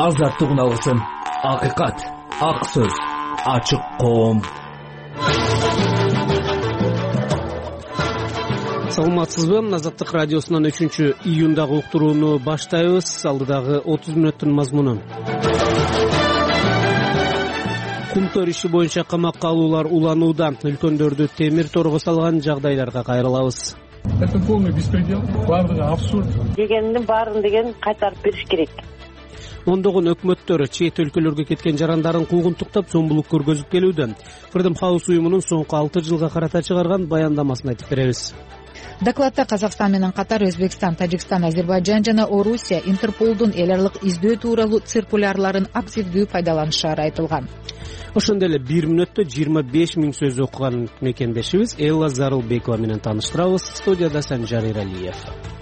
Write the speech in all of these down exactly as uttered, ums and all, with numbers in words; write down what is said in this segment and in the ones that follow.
азаттык үналысын, акыйкат, ак сөз, ачык коом. Саламатсызбы? Азаттык радиосунан үчүнчү июндагы уктурууну баштайбыз. Алдыдагы отуз мүнөттүн мазмуну. Кумтөр иши боюнча камакка алуулар уланууда. Үлкөндөрдү темир торго салган жагдайларга кайрылабыз. Это полный беспредел, бардыгы абсурд. Дегендин баарын деген кайтарып бериш керек. Ондогон өкмөттөр чет өлкөлөргө кеткен жарандарын куугунтуктап зомбулук көргөзүп келүүдө. Freedom House уюмунун соңку алты жылга карата чыгарган баяндамасын айтып беребиз. Докладта Казакстан менен катар Өзбекстан, Тажикстан, Азербайджан жана Орусия Интерполдун эл аралык издөө тууралуу циркулярларын активдүү пайдаланышары айтылган. Ошондой эле бир мүнөттө жыйырма беш миң сөз окуган мекендешибиз Элла Зарылбекова менен тааныштырабыз. Студияда Санжар Иралиев.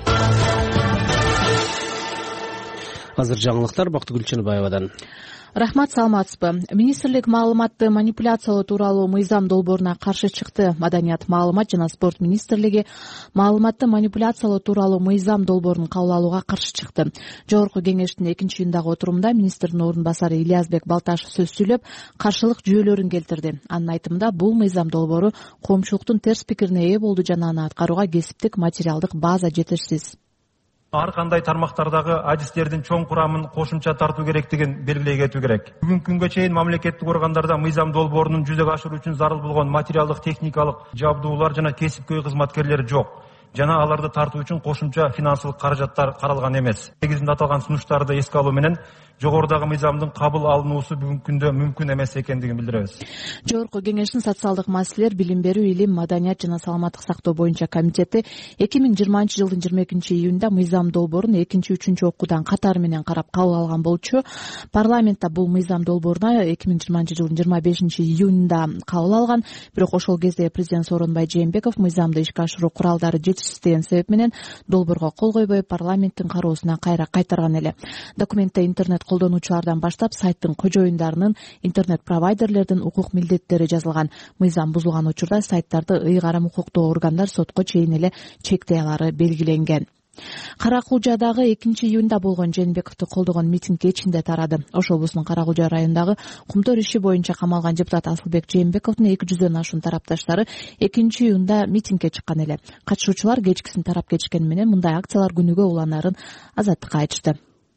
Азыр жаңылыктар Бактыгүл Чыныбаевадан. Рахмат, саламатсызбы. Министрлик маалыматты манипуляциялоо тууралуу мыйзам долборуна каршы чыкты. Маданият, маалымат жана спорт министрлиги маалыматты манипуляциялоо тууралуу мыйзам долбоорун кабыл алууга каршы чыкты. Жогорку кеңештин экинчи июндагы отурумда министрдин орун басары Ильязбек Балташев сөз сүйлөп, каршылык жүйөлөрүн келтирди. Анын айтымында бул мыйзам долбоору коомчулуктун терс пикирине ээ болду жана аны аткарууга кесиптик материалдык база жетишсиз. Ар кандай тармактардагы адистердин чоң курамын кошумча тартуу керектигин белгилей кетүү керек. Бүгүнкү күнгө чейин мамлекеттик органдарда мыйзам долбоорунун жүзөгө ашыруу үчүн зарыл болгон материалдык, техникалык жабдуулар жана кесипкөй кызматкерлери жок. Жана аларды тартуу үчүн кошумча финансылык каражаттар каралган эмес. Негизинде аталган сунуштарды эске алуу менен жогорудагы мыйзамдын кабыл алынуусу бүгүнкү күндө мүмкүн эмес экендигин билдиребиз. Жогорку кеңештин социалдык маселелер, билим берүү, илим, маданият жана саламаттык сактоо боюнча комитети эки миң жыйырманчы жылдын жыйырма экинчи июнда мыйзам долбоорун экинчи, үчүнчү окуудан катары менен карап кабыл алган болчу. Парламентте бул мыйзам долбооруна эки миң жыйырманчы жылдын жыйырма бешинчи июнунда кабыл алган. Бирок ошол кезде президент Сооронбай Жээнбеков мыйзамды ишке ашыруу куралдары жетишсиз деген себеп менен долбоорго кол койбой парламенттин кароосуна кайра кайтарган эле. Документте интернет колдонуучулардан баштап сайттын кожоюндарынын, интернет провайдерлердин укук милдеттери жазылган. Мыйзам бузулган учурда сайттарды ыйгарым укуктуу органдар сотко чейин эле чектей алары белгиленген. Кара-Кулжадагы экинчи июнда болгон Жээнбековду колдогон митинг кечинде тарады. Ош облусунун Кара-Кулжа районундагы Кумтөр иши боюнча камалган депутат Асылбек Жээнбековдун эки жүздөн ашуун тарапташтары экинчи июнда митингге чыккан эле. Катышуучулар кечкисин тарап кетишкени менен мындай акциялар күнүгө уланарын Азаттыкка айтышты.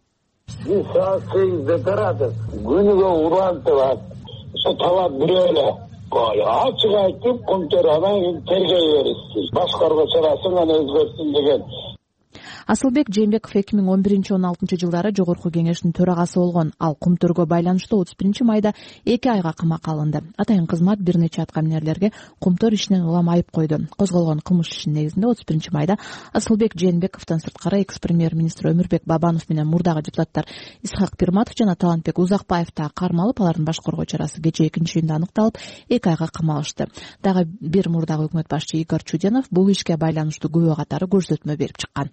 Биз саат сегизде тарадык. Күнүгө улантылат. Ошо талап бирөө эле. Ачык айтып, Кумтөр анан тергөө беришти. Башкарууга чарасың, аны өзгөртсүн деген. Асылбек Жээнбеков эки миң он биринчи он алтынчы жылдары жогорку кеңештин төрагасы болгон. Ал Кумтөргө байланыштуу отуз биринчи майда эки айга камакка алынды. Атайын кызмат бир нече аткаминерлерге Кумтөр ишинен улам айып койду. Козголгон кылмыш ишинин негизинде отуз биринчи майда Асылбек Жээнбековдон сырткары экс-премьер-министр Өмүрбек Бабанов менен мурдагы депутаттар Исхак Пирматов жана Талантбек Узакбаев да кармалып, алардын башкаруу чарасы кечээ экинчи июнда аныкталып, эки айга камалышты. Дагы бир мурдагы өкмөт башчы Игорь Чуденов бул ишке байланыштуу күбө катары көрсөтмө берип чыккан.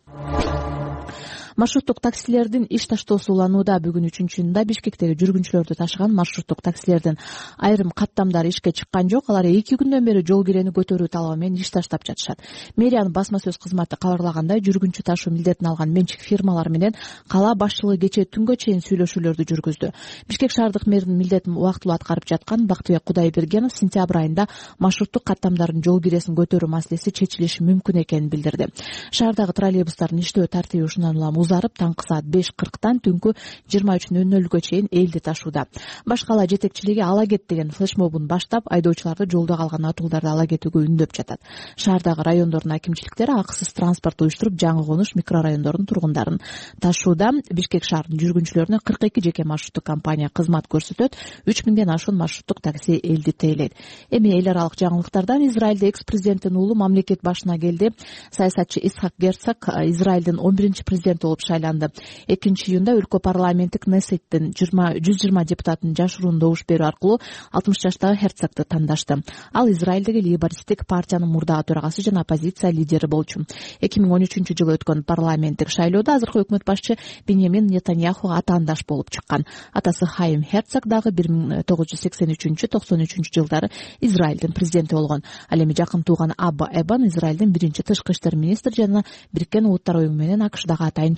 Маршруттук таксилердин иш таштоосу уланууда. Бүгүн үчүнчү июнда Бишкектеги жүргүнчүлөрдү ташыган маршруттук таксилердин айрым каттамдары ишке чыккан жок. Алар эки күндөн бери жол кирени көтөрүү талабы менен иш таштап жатышат. Мэриянын басма сөз кызматы кабарлагандай, жүргүнчү ташуу милдетин алган менчик фирмалар менен кала башчылыгы кечээ түнгө чейин сүйлөшүүлөрдү жүргүздү. Бишкек шаардык мэринин милдетин убактылуу аткарып жаткан Бактыбек Кудайбергенов сентябрь айында маршруттук каттамдардын жол киресин көтөрүү маселеси чечилиши мүмкүн экенин билдирди. Шаардагы троллейбустардын иштөө тартиби ушундан улам узарып, таңкы саат беш кырктан түнкү жыйырма үч нөл нөлгө чейин элди ташууда. Башкала жетекчилиги ала кет деген флешмобун баштап, айдоочуларды жолдо калган атууларды ала кетүүгө үндөп жатат. Шаардагы райондордун акимчиликтери акысыз транспорт уюштуруп, жаңы конуш микрорайондордун тургундарын ташууда. Бишкек шаарынын жүргүнчүлөрүнө кырк эки жеке маршруттук компания кызмат көрсөтөт. үч миңден ашуун маршруттук такси элди тейлейт. Эми эл аралык жаңылыктардан Израилде экс-президенттин уулу мамлекет башына келди. Саясатчы Исхак Герцог Израилдин он биринчи президенти болуп шайланды. экинчи июнда өлкө парламенти Кнессеттин жүз жыйырма депутатын жашыруун добуш берүү аркылуу алтымыш жаштагы Герцогду тандашты. Ал Израилдеги лейбористтик партиянын мурдагы төрагасы жана оппозиция лидери болчу. эки миң он үчүнчү жылы өткөн парламенттик шайлоодо азыркы өкмөт башчы Беньямин Нетаньяхуга атаандаш болуп чыккан. Атасы Хайим Герцог дагы бир миң тогуз жүз сексен үчүнчү токсон үчүнчү жылдары Израилдин президенти болгон. Ал эми жакын тууган Абба Эбан Израилдин биринчи тышкы иштер министри жана Бириккен Улуттар уюму менен АКШдагы атайын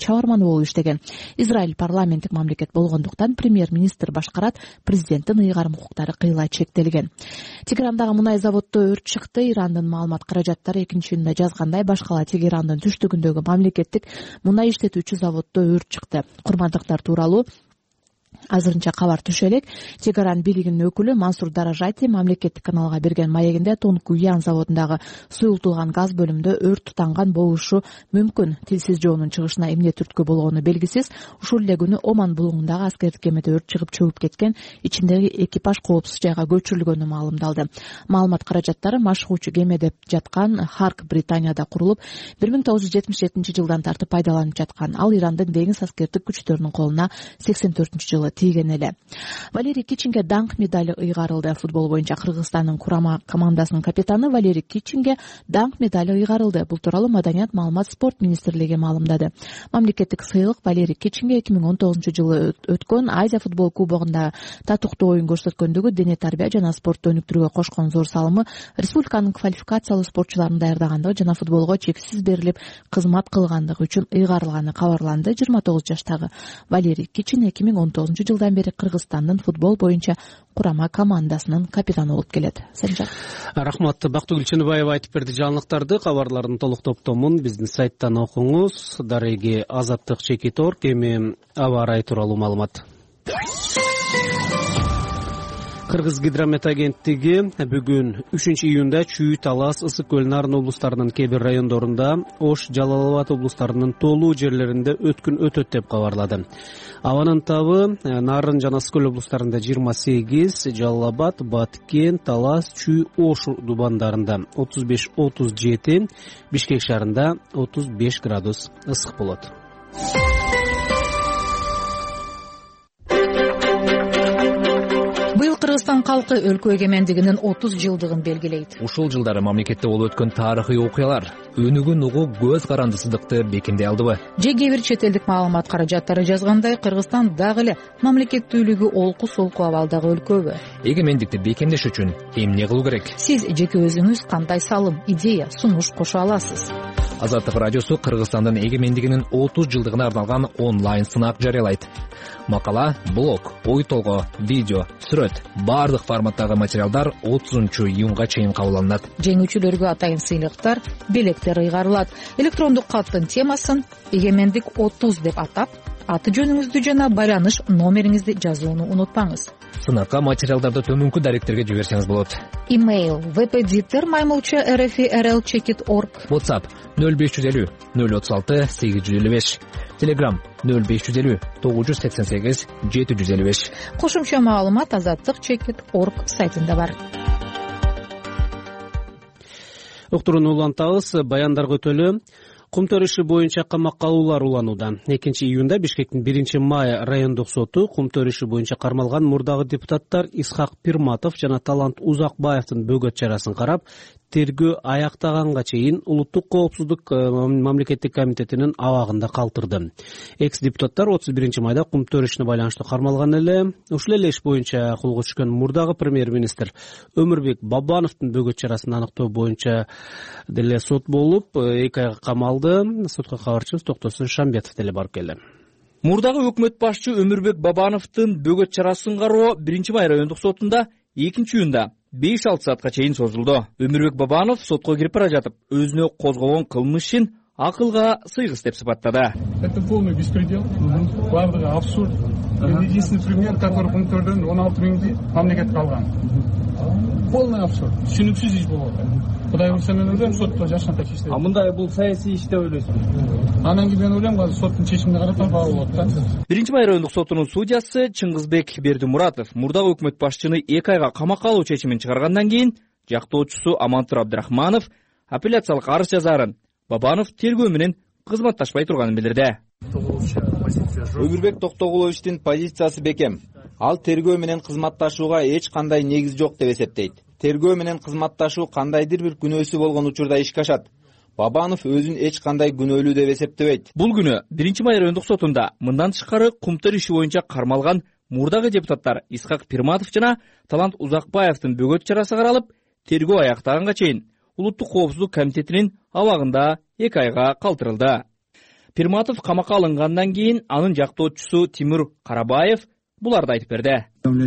чабарманы болуп иштеген. Израиль парламенттик мамлекет болгондуктан премьер-министр башкарат, президенттин ыйгарым укуктары кыйла чектелген. Тегерандагы мунай заводдо өрт чыкты. Ирандын маалымат каражаттары экинчи июнда жазгандай, башкала Тегерандын түштүгүндөгү мамлекеттик мунай иштетүүчү заводдо өрт чыкты. Курмандыктар тууралуу азырынча кабар түшө элек. Тегеран бийлигинин өкүлү Мансур Даражати мамлекеттик каналга берген маегинде Тонкуян заводундагы суюлтулган газ бөлүмдө өрт тутанган болушу мүмкүн. Тилсиз жоонун чыгышына эмне түрткү болгону белгисиз. Ушул эле күнү Оман булугундагы аскердик кемеде өрт чыгып чөгүп кеткен, ичиндеги экипаж коопсуз жайга көчүрүлгөнү маалымдалды. Маалымат каражаттары машыгуучу кемеде жаткан Харк Британияда курулуп, бир миң тогуз жүз жетимиш жетинчи жылдан тартып пайдаланып жаткан. Ал Ирандын деңиз аскердик күчтөрүнүн колуна сексен төртүнчү жылы тийген эле. Валерий Кичинге даңк медали ыйгарылды. Футбол боюнча Кыргызстандын курама командасынын капитаны Валерий Кичинге даңк медали ыйгарылды. Бул тууралуу Маданият, маалымат, спорт министрлиги маалымдады. Мамлекеттик сыйлык Валерий Кичинге эки миң он тогузунчу жылы өткөн Азия футбол кубогунда татыктуу оюн көрсөткөндүгү, дене тарбия жана спортту өнүктүрүүгө кошкон зор салымы, республиканын квалификациялуу спортчуларын даярдагандыгы жана футболго чексиз берилип кызмат кылгандыгы үчүн ыйгарылганы кабарланды. жыйырма тогуз жаштагы Валерий Кичин эки миң он тогузунчу жылдан бери Кыргызстандын футбол боюнча курама командасынын капитаны болуп келет. Сенжак. Рахмат. Бактыгүл Чыныбаева айтып берди жаңылыктарды. Кабарлардын толук топтомун биздин сайттан окуңуз. Дареги Азаттык Чекиторг эми аба ырайы тууралуу маалымат. Кыргыз гидромет агенттиги бүгүн үчүнчү июнда Чүй, Талас, Ысык көл, Нарын облустарынын кээ бир райондорунда, Ош, Жалал Абад облустарынын толуу жерлеринде өткүн өтөт деп кабарлады. Абанын табы Нарын жана Ысык көл облустарында жыйырма сегиз, Жалал Абад, Баткен, Талас, Чүй, Ош дубандарында отуз беш отуз жети, Бишкек шаарында отуз беш градус ысык болот. Быйыл Кыргызстан калкы өлкө эгемендигинин отуз жылдыгын белгилейт. Ушул жылдары мамлекетте болуп өткөн тарыхый окуялар өнүгүн угуу көз карандысыздыкты бекемдей алдыбы? Же кээ бир чет элдик маалымат каражаттары жазгандай, Кыргызстан дагы эле мамлекеттүүлүгү олку-солку абалдагы өлкөбү? Эгемендикти бекемдеш үчүн эмне кылуу керек? Сиз жеке өзүңүз кандай салым, идея, сунуш кошо аласыз? Азаттык радиосу Кыргызстандын эгемендигинин отуз жылдыгына арналган онлайн сынак жарыялайт. Макала, блог, ой толгоо, видео, сүрөт, бардык форматтагы материалдар отузунчу июнга чейин кабыл алынат. Жеңүүчүлөргө атайын сыйлыктар, белектер ыйгарылат. Электрондук каттын темасын эгемендик отуз деп атап, аты жөнүңүздү жана байланыш номериңизди жазууну унутпаңыз. Сынакка материалдарды төмөнкү даректерге жиберсеңиз болот. Имейл впдитер маймылча рфи рл чекит орг. WhatsApp нөл беш жүз элүү нөл отуз алты сегиз жүз элүү беш. Telegram нөл беш жүз элүү тогуз жүз сексен сегиз жети жүз элүү беш. Кошумча маалымат азаттык чекит орг сайтында бар. Уктурууну улантабыз. Баяндарга өтөлү. Кумтөр иши боюнча камакка алуулар уланууда. экинчи июнда Бишкектин биринчи май райондук соту Кумтөр иши боюнча кармалган мурдагы депутаттар Исхак Пирматов жана Талант Узакбаевдин бөгөт чарасын карап, тергөө аяктаганга чейин Улуттук коопсуздук мамлекеттик комитетинин абагында калтырды. Экс депутаттар отуз биринчи майда Кумтөр ишине байланыштуу кармалган эле. Ушул эле иш боюнча колго түшкөн мурдагы премьер-министр Өмүрбек Бабановдун бөгөт чарасын аныктоо боюнча деле сот болуп, эки айга камалды. Сотко кабарчыбыз Токтосун Шамбетов деле барып келди. Мурдагы өкмөт башчы Өмүрбек Бабановдун бөгөт чарасын кароо биринчи май райондук сотунда экинчи июнда беш алты саатка чейин созулду. Өмүрбек Бабанов сотко кирип бара жатып, өзүнө козголгон кылмыш ишин акылга сыйгыс деп сыпаттады. Это полный беспредел. Бардыгы абсурд. Единственный пример, который Кумтөрдөн он алты миңди мамлекетке алган. Полный абсурд. Түшүнүксүз иш болуп атат. Кудай буюрса мен ойлойм, сотто жашынтак иштейт. А мындай бул саясий иш деп ойлойсузбу? Анан кийин мен ойлойм, азыр соттун чечимине карап баа болот да. биринчи май райондук сотунун судьясы Чыңгызбек Бердимуратов мурдагы өкмөт башчыны эки айга камакка алуу чечимин чыгаргандан кийин жактоочусу Амантур Абдрахманов апелляциялык арыз жазаарын Бабанов тергөө менен кызматташпай турганын билдирди. Өмүрбек Токтогуловичтин позициясы бекем. Ал тергөө менен кызматташууга эч кандай негиз жок деп эсептейт. Тергөө менен кызматташуу кандайдыр бир күнөөсү болгон учурда ишке ашат. Бабанов өзүн эч кандай күнөөлүү деп эсептебейт. Бул күнү биринчи май райондук сотунда мындан тышкары Кумтөр иши боюнча кармалган мурдагы депутаттар Исхак Пирматов жана Талант Узакбаевдин бөгөт чарасы каралып, тергөө аяктаганга чейин Улуттук коопсуздук комитетинин абагында эки айга калтырылды. Пирматов камакка алынгандан кийин анын жактоочусу Тимур Карабаев буларды айтып берди.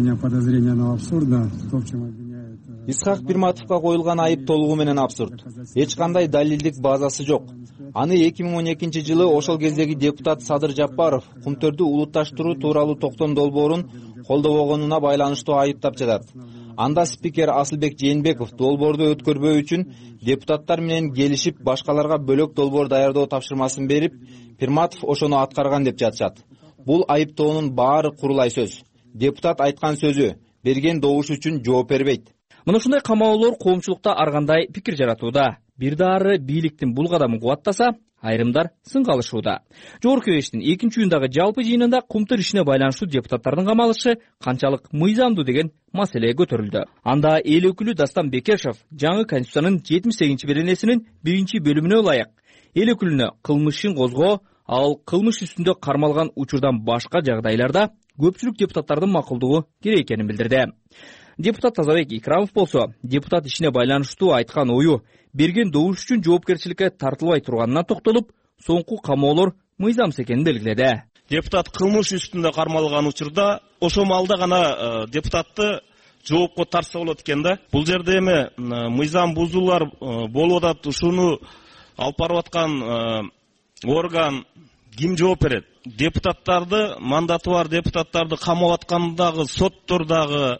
Исхак Пирматовго коюлган айып толугу менен абсурд. Эч кандай далилдик базасы жок. Аны эки миң он экинчи жылы ошол кездеги депутат Садыр Жапаров кумтөрдү улутташтыруу тууралуу токтом долбоорун колдобогонуна байланыштуу айыптап жатат. Анда спикер Асылбек Жээнбеков долбоорду өткөрбөө үчүн депутаттар менен келишип башкаларга бөлөк долбоор даярдоо тапшырмасын берип, Пирматов ошону аткарган деп жатышат. Бул айыптоонун баары курулай сөз. Депутат айткан сөзү, берген добуш үчүн жооп бербейт. Мына ушундай камаулор коомчулукта ар кандай пикир жаратууда. Бир дары бийликтин бул кадамын кубаттаса, айрымдар сынга алышууда. Жогорку Кеңештин экинчи июндагы жалпы жыйынында кумтөр ишине байланыштуу депутаттардын камалышы канчалык мыйзамдуу деген маселе көтөрүлдү. Анда эл өкүлү Дастан Бекешев жаңы Конституциянын жетимиш сегизинчи беренесинин биринчи бөлүмүнө ылайык эл өкүлүнө кылмышын козгоо, ал кылмыш үстүндө кармалган учурдан башка жагдайларда көпчүлүк депутаттардын макулдугу керек экенин билдирди. Депутат Тазабек Икрамов болсо, депутат ишине байланыштуу айткан ою берген добуш үчүн жоопкерчиликке тартылбай турганына токтолуп, соңку камоолор мыйзамсыз экенин белгиледи. Депутат кылмыш үстүндө кармалган учурда ошол маалда гана депутатты жоопко тартса болот экен да. Бул жерде эми мыйзам бузуулар болуп атат, ушуну алып барып аткан орган ким жооп берет? Депутаттарды, мандаты бар депутаттарды камап аткандагы соттордагы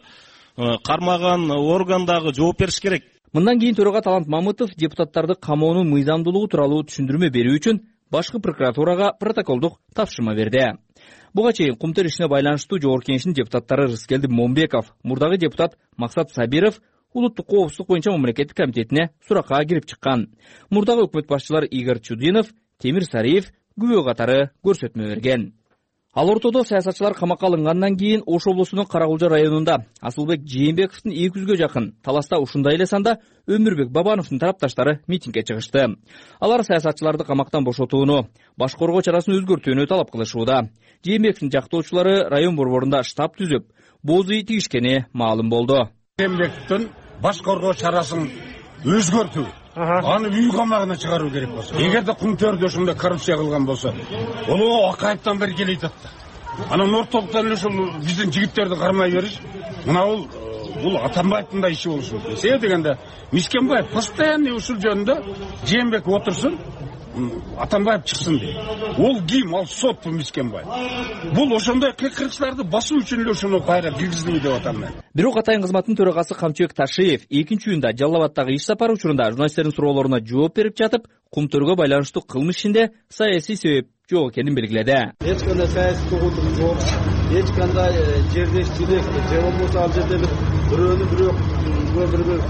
кармаган органдагы жооп бериш керек. Мындан кийин төрага Талант Мамытов депутаттарды камоонун мыйзамдуулугу тууралуу түшүндүрмө берүү үчүн башкы прокуратурага протоколдук тапшырма берди. Буга чейин кумтөр ишине байланыштуу Жогорку Кеңештин депутаттары Рыскелди Момбеков, мурдагы депутат Максат Сабиров улуттук коопсуздук боюнча мамлекеттик комитетине суракка кирип чыккан. Мурдагы өкмөт башчылары Игорь Чудинов, Темир Сариев күбө катары көрсөтмө берген. Ал ортодо саясатчылар камакка алынгандан кийин Ош облусунун Каракулжа районунда Асылбек Жээнбековдун эки жүзгө жакын, таласта ушундай эле санда Өмүрбек Бабановдун тарапташтары митингге чыгышты. Алар саясатчыларды камактан бошотууну, баш коргоо чарасын өзгөртүүнү талап кылышууда. Жээнбековдун жактоочулары район борборунда штаб түзүп, боз үй тигишкени маалым болду. Жээнбековдун баш коргоо чарасын өзгөртүү, аны үй камагына чыгаруу керек болсо, эгерде кумтөрдө ушундай коррупция кылган болсо, ол акайыптан бери келет атты. Анан ортолуктан эле ушул биздин жигиттерди кармай бериш, мына бул бул Атамбаевдин да иши болушу мүмкүн. Себеби дегенде Мискенбаев постоянный ушул жөнүндө Жээнбек отурсун, Атамбаев чыксын дейт. Ол ким? Ал сот бу Мискенбаев. Бул ошондой кыркырчыларды басуу үчүн эле ушуну кайра киргиздиби деп атам мен. Бирок Атайын кызматтын төрагасы Камчыбек Ташиев экинчи июнда Жалал Абадтагы иш сапары учурунда журналисттердин суроолоруна жооп берип жатып, кумтөргө байланыштуу кылмыш ишинде саясий себеп жок экенин белгиледи. Эч кандай саясий тогутук жок, эч кандай жердештик же болбосо ал жерде бирөөнү бирөө бир бир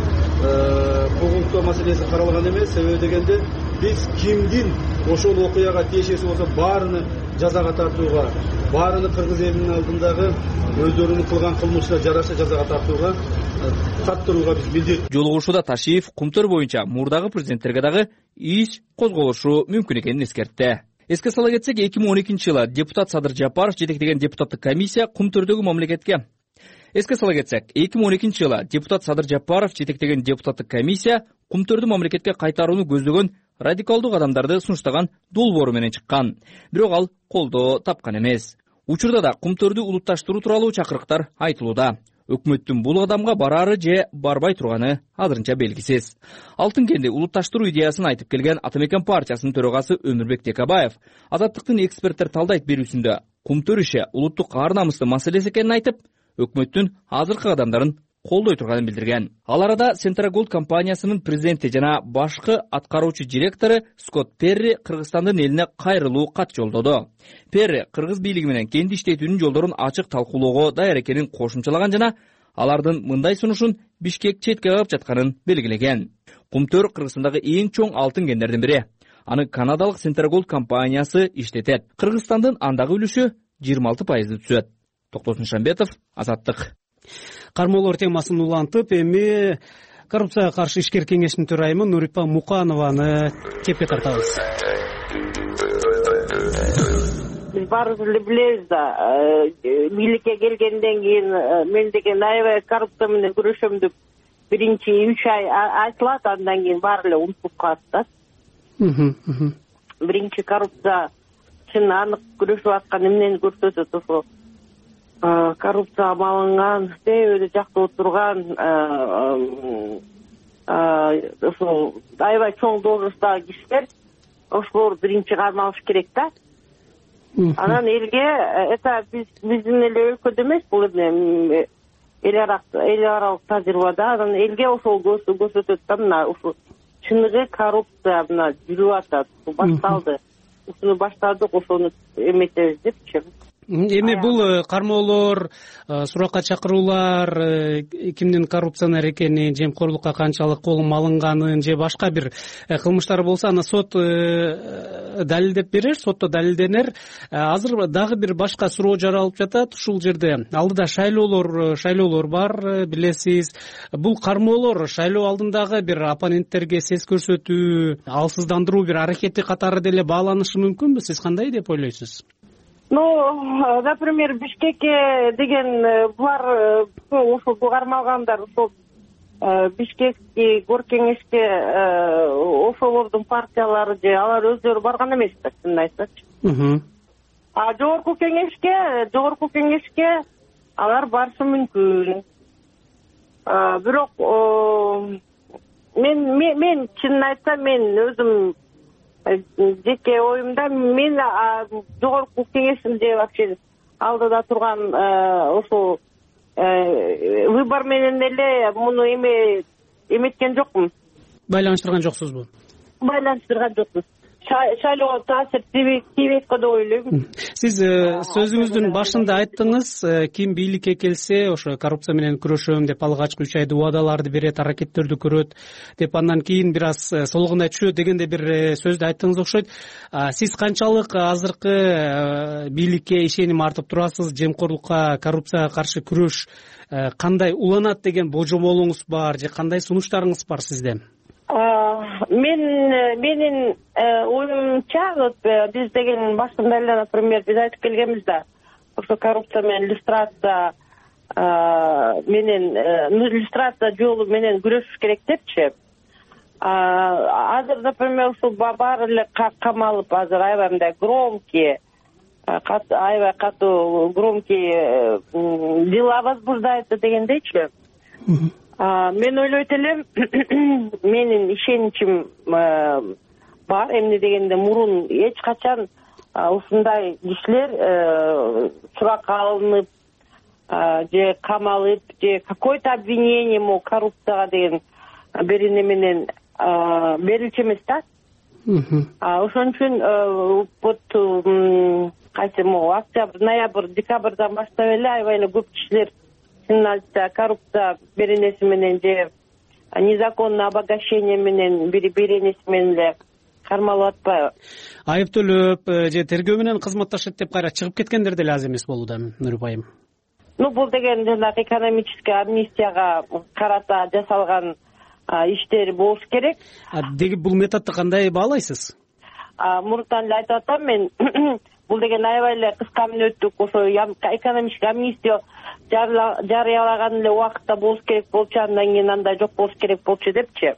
куугунтоо маселеси каралган эмес. Себеби дегенде биз кимдин ошол окуяга тиешеси болсо баарыны жазага тартууга, баарыны кыргыз элинин алдындагы өздөрүнүн кылган кылмышына жараша жазага тартууга тартырууга биз билдирдик. Жолугушууда Ташиев кумтөр боюнча мурдагы президенттерге дагы иш козголушу мүмкүн экенин эскертти. Эске сала кетсек, эки миң он экинчи жылы депутат Садыр Жапаров жетектеген депутаттык комиссия кумтөрдөгү мамлекетке Эске сала кетсек, эки миң он экинчи жылы депутат Садыр Жапаров жетектеген депутаттык комиссия кумтөрдү мамлекетке кайтарууну көздөгөн радикалдуу кадамдарды сунуштаган долбоору менен чыккан. Бирок ал колдоо тапкан эмес. Учурда да кумтөрдү улутташтыруу тууралуу чакырыктар айтылууда. Өкмөттүн бул кадамга барары же барбай турганы азырынча белгисиз. Алтын кенди улутташтыруу идеясын айтып келген Атамекен партиясынын төрагасы Өмүрбек Текабаев Азаттыктын эксперттер талдайт берүүсүндө кумтөр иши улуттук ар намыстуу маселеси экенин айтып, өкмөттүн азыркы кадамдарын колдой турганын билдирген. Ал арада Central Gold компаниясынын президенти жана башкы аткаруучу директору Скотт Перри Кыргызстандын элине кайрылуу кат жолдоду. Перри кыргыз бийлиги менен кенди иштетүүнүн жолдорун ачык талкуулоого даяр экенин кошумчалаган жана алардын мындай сунушун Бишкек четке кагып жатканын белгилеген. Кумтөр Кыргызстандагы эң чоң алтын кендердин бири. Аны канадалык Central Gold компаниясы иштетет. Кыргызстандын андагы үлүшү жыйырма алты пайызды түзөт. Токтосун Шамбетов, Азаттык. Кармоолор темасын улантып, эми коррупцияга каршы ишкер кеңештин төрайымы Нурипа Муканованы кепке тартабыз. Биз баарыбыз эле билебиз да, бийликке келгенден кийин мен деген аябай коррупция менен күрөшөм деп биринчи үч ай айтылат, андан кийин баары эле унутуп калат да. Биринчи коррупция чын анык күрөшүп аткан эмнени көрсөтөт? Ошо коррупцияга малынган, себеби жакта отурган, ошо аябай чоң должносттагы кишилер, ошолор биринчи кармалыш керек да. Анан элге, это биздин эле өлкөдө эмес, бул эме эл аралык тажрыйбада, анан элге ошол көрсөтөт да, мына ушул чыныгы коррупция мына жүрүп атат, башталды. Ушуну баштадык, ошону эметебиз депчи. Эми бул кармоолор, суракка чакыруулар, кимдин коррупционер экенин, жемкорлукка канчалык колум алынганын же башка бир кылмыштар болсо аны сот далилдеп берер, сотто далилденер. Азыр дагы бир башка суроо жаралып жатат ушул жерде. Алдыда шайлоолор, шайлоолор бар, билесиз. Бул кармоолор шайлоо алдындагы бир оппоненттерге сес көрсөтүү, алсыздандыруу бир аракети катары деле бааланышы мүмкүнбү? Сиз кандай деп ойлойсуз? Ну, например, Бишкекке деген булар ошол кармалгандар, ошол Бишкекти горкеңешке ошолордун партиялары же алар өздөрү барган эмес да, чынын айтсачы. А жогорку кеңешке, жогорку кеңешке алар барышы мүмкүн. Бирок мен мен чынын айтсам, мен өзүм жеке оюмда мен жогорку кеңештин же вообще алдыда турган ошол выбор менен эле муну эме эметкен жокмун. Байланыштырган жоксузбу? Байланыштырган жокмун. Шайлоого таасир тийбейт го деп ойлойм. Сиз сөзүңүздүн башында айттыңыз, ким бийликке келсе ошо коррупция менен күрөшөм деп алгачкы үч айды убадаларды берет, аракеттерди көрөт деп, андан кийин бир аз солгундай түшөт дегенде бир сөздү айттыңыз окшойт. Сиз канчалык азыркы бийликке ишеним артып турасыз? Жемкорлукка, коррупцияга каршы күрөш кандай уланат деген божомолуңуз бар же кандай сунуштарыңыз бар сизде? Мен менин оюмча, вот биз деген башында эле, например, биз айтып келгенбиз да, ошо коррупция менен иллюстрация менен иллюстрация жолу менен күрөшүш керек депчи. Азыр, например, ушул баары эле камалып, азыр аябай мындай громкий, аябай катуу громкий дела возбуждается дегендейчи. Мен ойлойт элем, менин ишеничим бар, эмне дегенде мурун эч качан ушундай кишилер суракка алынып же камалып же какой-то обвинение мо коррупцияга деген бир эме менен берилчү эмес да. Ошон үчүн вот кайсы мо октябрь, ноябрь, декабрдан баштап эле аябай эле көп кишилер коррупция беренеси менен же незаконное обогащение менен беренеси менен эле кармалып атпайбы? Айыптөлөп же тергөө менен кызматташат деп кайра чыгып кеткендер деле аз эмес болууда, Нурипа айым. Ну, бул деген жанагы экономический амнистияга карата жасалган иштер болуш керек. Деги бул методду кандай баалайсыз? Мурунтан эле айтып атам мен, бул деген аябай эле кыска мүнөттүк ошо экономический амнистия жарыялаган эле убакытта болуш керек болчу, андан кийин андай жок болуш керек болчу депчи.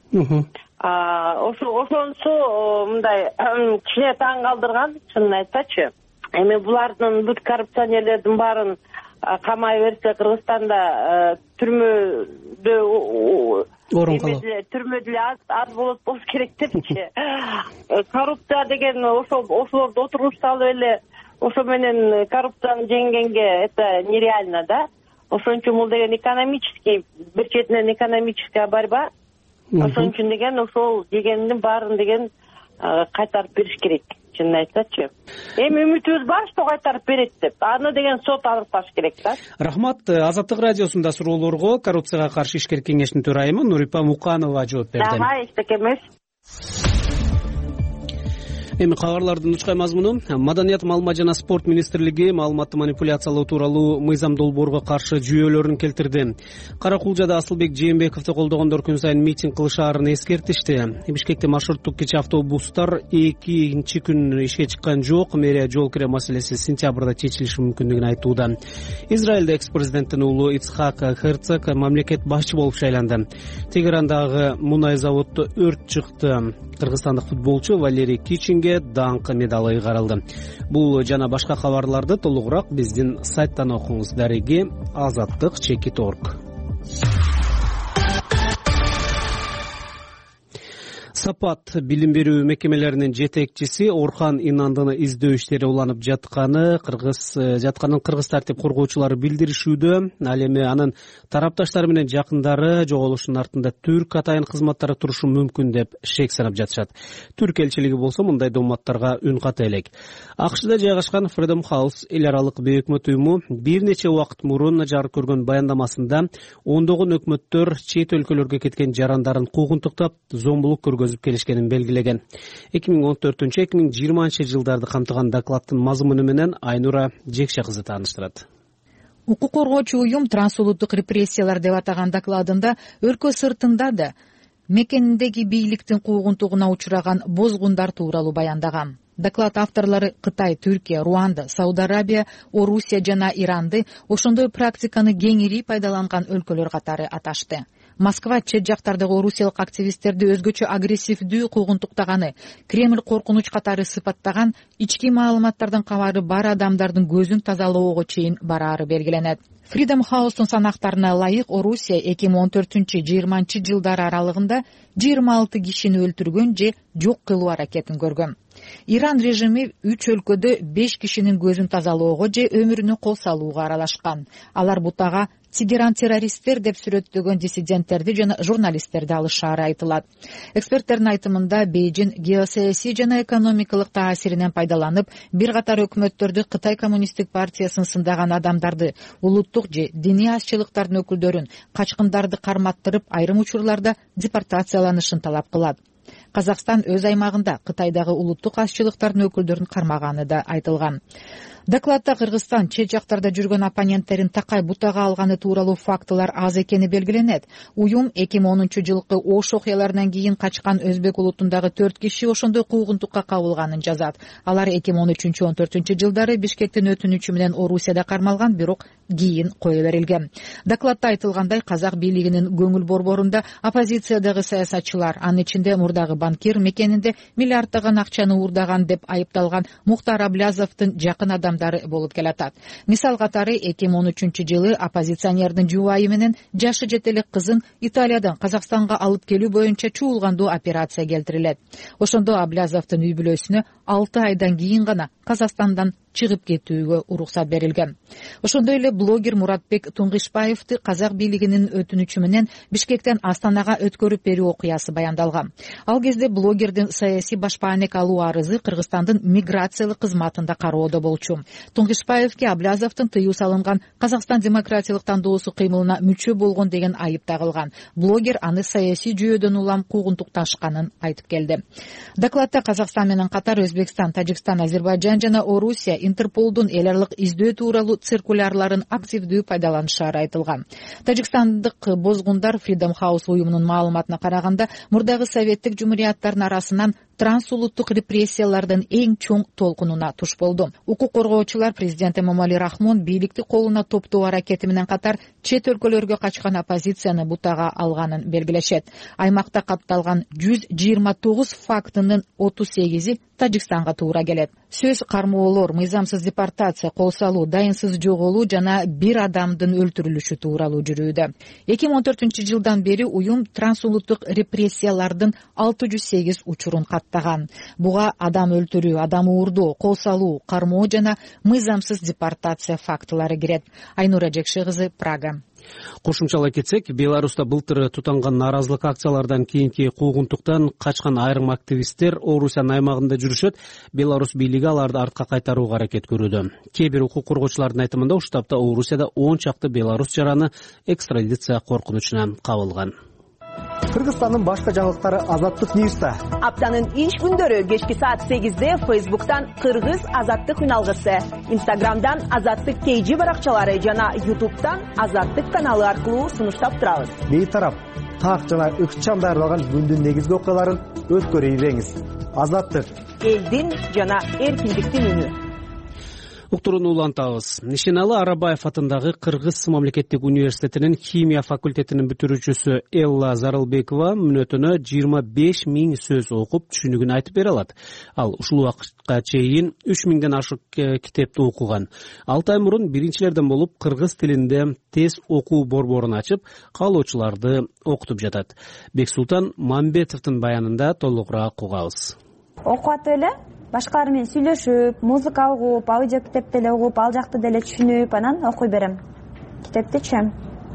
Ошонусу мындай кичине таң калтырган, чынын айтсачы. Эми булардын бүт коррупционерлердин баарын камай берсе, Кыргызстанда түрмөдө орун калат. Түрмөдө аз болот болуш керек депчи. Коррупция деген ошолорду отуруп салып эле ошо менен коррупцияны жеңгенге это нереально да. Ошон үчүн бул деген экономический, бир четинен экономическая борьба. Ошон үчүн деген ошол дегендин баарын деген кайтарып бериш керек, чынын айтсачы. Эми үмүтүбүз бар, что кайтарып берет деп. Аны деген сот аныкташ керек да. Рахмат. Азаттык радиосунда суроолорго коррупцияга каршы ишкер кеңештин төрайымы Нурипа Муканова жооп берди. Дагы эчтеке эмес. Эми кабарлардын учкай мазмуну. Маданият, маалымат жана спорт министрлиги маалыматты манипуляциялоо тууралуу мыйзам долбоорго каршы жүйөлөрүн келтирди. Каракулжада Асылбек Жээнбековду колдогондор күн сайын митинг кылышаарын эскертишти. Бишкекте маршруттук кичи автобустар экинчи күн ишке чыккан жок. Мэрия жол кире маселеси сентябрда чечилиши мүмкүндүгүн айтууда. Израилде экс-президенттин уулу Ицхак Херцог мамлекет башчы болуп шайланды. Тегерандагы мунай заводдо өрт чыкты. Кыргызстандык футболчу Валерий Кичинге ээлерге даңк медалы ыйгарылды. Бул жана башка кабарларды толугураак биздин сайттан окуңуз. Дареги азаттык чекит орг. Сапат билим берүү мекемелеринин жетекчиси Орхан Инандыны издөө иштери уланып жатканы кыргыз жатканын кыргыз тартип коргоочулары билдиришүүдө. Ал эми анын тарапташтары менен жакындары жоголушунун артында түрк атайын кызматтары турушу мүмкүн деп шек санап жатышат. Түрк элчилиги болсо мындай дооматтарга үн ката элек. АКШда жайгашкан Freedom House эл аралык бейөкмөт уюму бир нече убакыт мурун жарык көргөн баяндамасында ондогон өкмөттөр чет өлкөлөргө кеткен жарандарын куугунтуктап, зомбулук көргөзүп келишкенин белгилеген. эки миң он төртүнчү эки миң жыйырманчы жылдарды камтыган докладтын мазмуну менен Айнура Жекше кызы тааныштырат. Укук коргоочу уюм трансулуттук репрессиялар деп атаган докладында өлкө сыртында да мекениндеги бийликтин куугунтугуна учураган бозгундар тууралуу баяндаган. Доклад авторлору Кытай, Түркия, Руанда, Сауд Арабия, Орусия жана Иранды ошондой практиканы кеңири пайдаланган өлкөлөр катары аташты. Москва чет жактардагы орусиялык активисттерди өзгөчө агрессивдүү куугунтуктаганы, Кремль коркунуч катары сыпаттаган, ички маалыматтардан кабары бар адамдардын көзүн тазалоого чейин бараары белгиленет. Freedom House'ун санактарына ылайык Орусия эки миң он төртүнчү жыйырманчы жылдар аралыгында жыйырма алты кишини өлтүргөн же жок кылуу аракетин көргөн. Иран режими үч өлкөдө беш кишинин көзүн тазалоого же өмүрүнө кол салууга аралашкан. Алар бутага Тегеран террористтер деп сүрөттөгөн диссиденттерди жана журналисттерди алышаары айтылат. Эксперттердин айтымында Бейжин геосаясий жана экономикалык таасиринен пайдаланып, бир катар өкмөттөрдү Кытай коммунисттик партиясын сындаган адамдарды, улуттук же диний азчылыктардын өкүлдөрүн, качкындарды карматтырып, айрым учурларда депортацияланышын талап кылат. Казакстан өз аймагында Кытайдагы улуттук азчылыктардын өкүлдөрүн кармаганы да айтылган. Докладта Кыргызстан чет жактарда жүргөн оппоненттерин такай бутага алганы тууралуу фактылар аз экени белгиленет. Уюм эки миң онунчу жылкы Ош окуяларынан кийин качкан өзбек улутундагы төрт киши ошондой куугунтукка кабылганын жазат. Алар эки миң он үчүнчү он төртүнчү жылдары Бишкектин өтүнүчү менен Орусияда кармалган, бирок кийин кое берилген. Докладта айтылгандай, казак бийлигинин көңүл борборунда оппозициядагы саясатчылар, анын ичинде мурдагы банкир мекенинде миллиарддаган акчаны уурдаган деп айыпталган Мухтар Аблязовдун жакын адамдары болуп келатат. Мисал катары эки миң он үчүнчү жылы оппозиционердин жубайы менен жашы жете элек кызын Италиядан Казакстанга алып келүү боюнча чуулгандуу операция келтирилет. Ошондо Аблязовдун үй бүлөсүнө алты айдан кийин гана Казакстандан чыгып кетүүгө уруксат берилген. Ошондой эле блогер Муратбек Туңгышбаевди казак бийлигинин өтүнүчү менен Бишкектен Астанага өткөрүп берүү окуясы баяндалган. Ал кезде блогердин саясий башпаанек алуу арызы Кыргызстандын миграциялык кызматында кароодо болчу. Туңгышбаевге Аблязовдун тыюу салынган Казакстан демократиялык тандоосу кыймылына мүчө болгон деген айып тагылган. Блогер аны саясий жүйөдөн улам куугунтукташканын айтып келди. Докладта Казакстан менен катар Өзбекстан, Тажикстан, Азербайжан жана Орусия Интерполдун эл аралык издөө тууралуу циркулярларын активдүү пайдаланышары айтылган. Тажикстандык бозгундар Freedom House уюмунун маалыматына караганда, мурдагы советтик жумурияттардын арасынан трансулуттук репрессиялардын эң чоң толкунуна туш болду. Укук коргоочулар президент Эмомали Рахмон бийликти колуна топтоо аракети менен катар чет өлкөлөргө качкан оппозицияны бутага алганын белгилешет. Аймакта катталган жүз жыйырма тогуз фактынын отуз сегизи Тажикстанга туура келет. Сөз кармоолор, мыйзамсыз депортация, кол салуу, дайынсыз жоголуу жана бир адамдын өлтүрүлүшү тууралуу жүрүүдө. эки миң он төртүнчү жылдан бери уюм трансулуттук репрессиялардын алты жүз сегиз учурун каттаган. Буга адам өлтүрүү, адам уурдоо, кол салуу, кармоо жана мыйзамсыз депортация фактылары кирет. Айнура Жекше кызы, Прага. Кошумчалай кетсек, Беларуста былтыр тутанган нааразылык акциялардан кийинки куугунтуктан качкан айрым активисттер Орусиянын аймагында жүрүшөт. Беларусь бийлиги аларды артка кайтарууга аракет көрүүдө. Кээ бир укук коргоочулардын айтымында ушул тапта Орусияда он чакты белорус жараны экстрадиция коркунучуна кабылган. Кыргызстандын башка жаңылыктары Азаттык Ньюста. Аптанын иш күндөрү кечки саат сегизде Фейсбуктан Кыргыз Азаттык үналгысы, Инстаграмдан Азаттык Кейжи баракчалары жана Ютубтан Азаттык каналы аркылуу сунуштап турабыз. Бейтарап, так жана ыкчам даярдалган күндүн негизги окуяларын өткөрүп ийреңиз. Азаттык, элдин жана эркиндиктин үнү. уктурууну улантабыз. Нишеналы Арабаев атындагы Кыргыз мамлекеттик университетинин химия факультетинин бүтүрүүчүсү Элла Зарылбекова мүнөтүнө жыйырма беш миң сөз окуп түшүнүгүн айтып бере алат. Ал ушул убакытка чейин үч миңден ашык китепти окуган. алты ай мурун биринчилерден болуп кыргыз тилинде тез окуу борборун ачып, каалоочуларды окутуп жатат. Бексултан Мамбетовдун баянында толугураак угабыз. Окуп атып эле башкалар менен сүйлөшүп, музыка угуп, аудио китепти деле угуп, ал жакты деле түшүнүп, анан окуй берем. Китепти түшүнөм.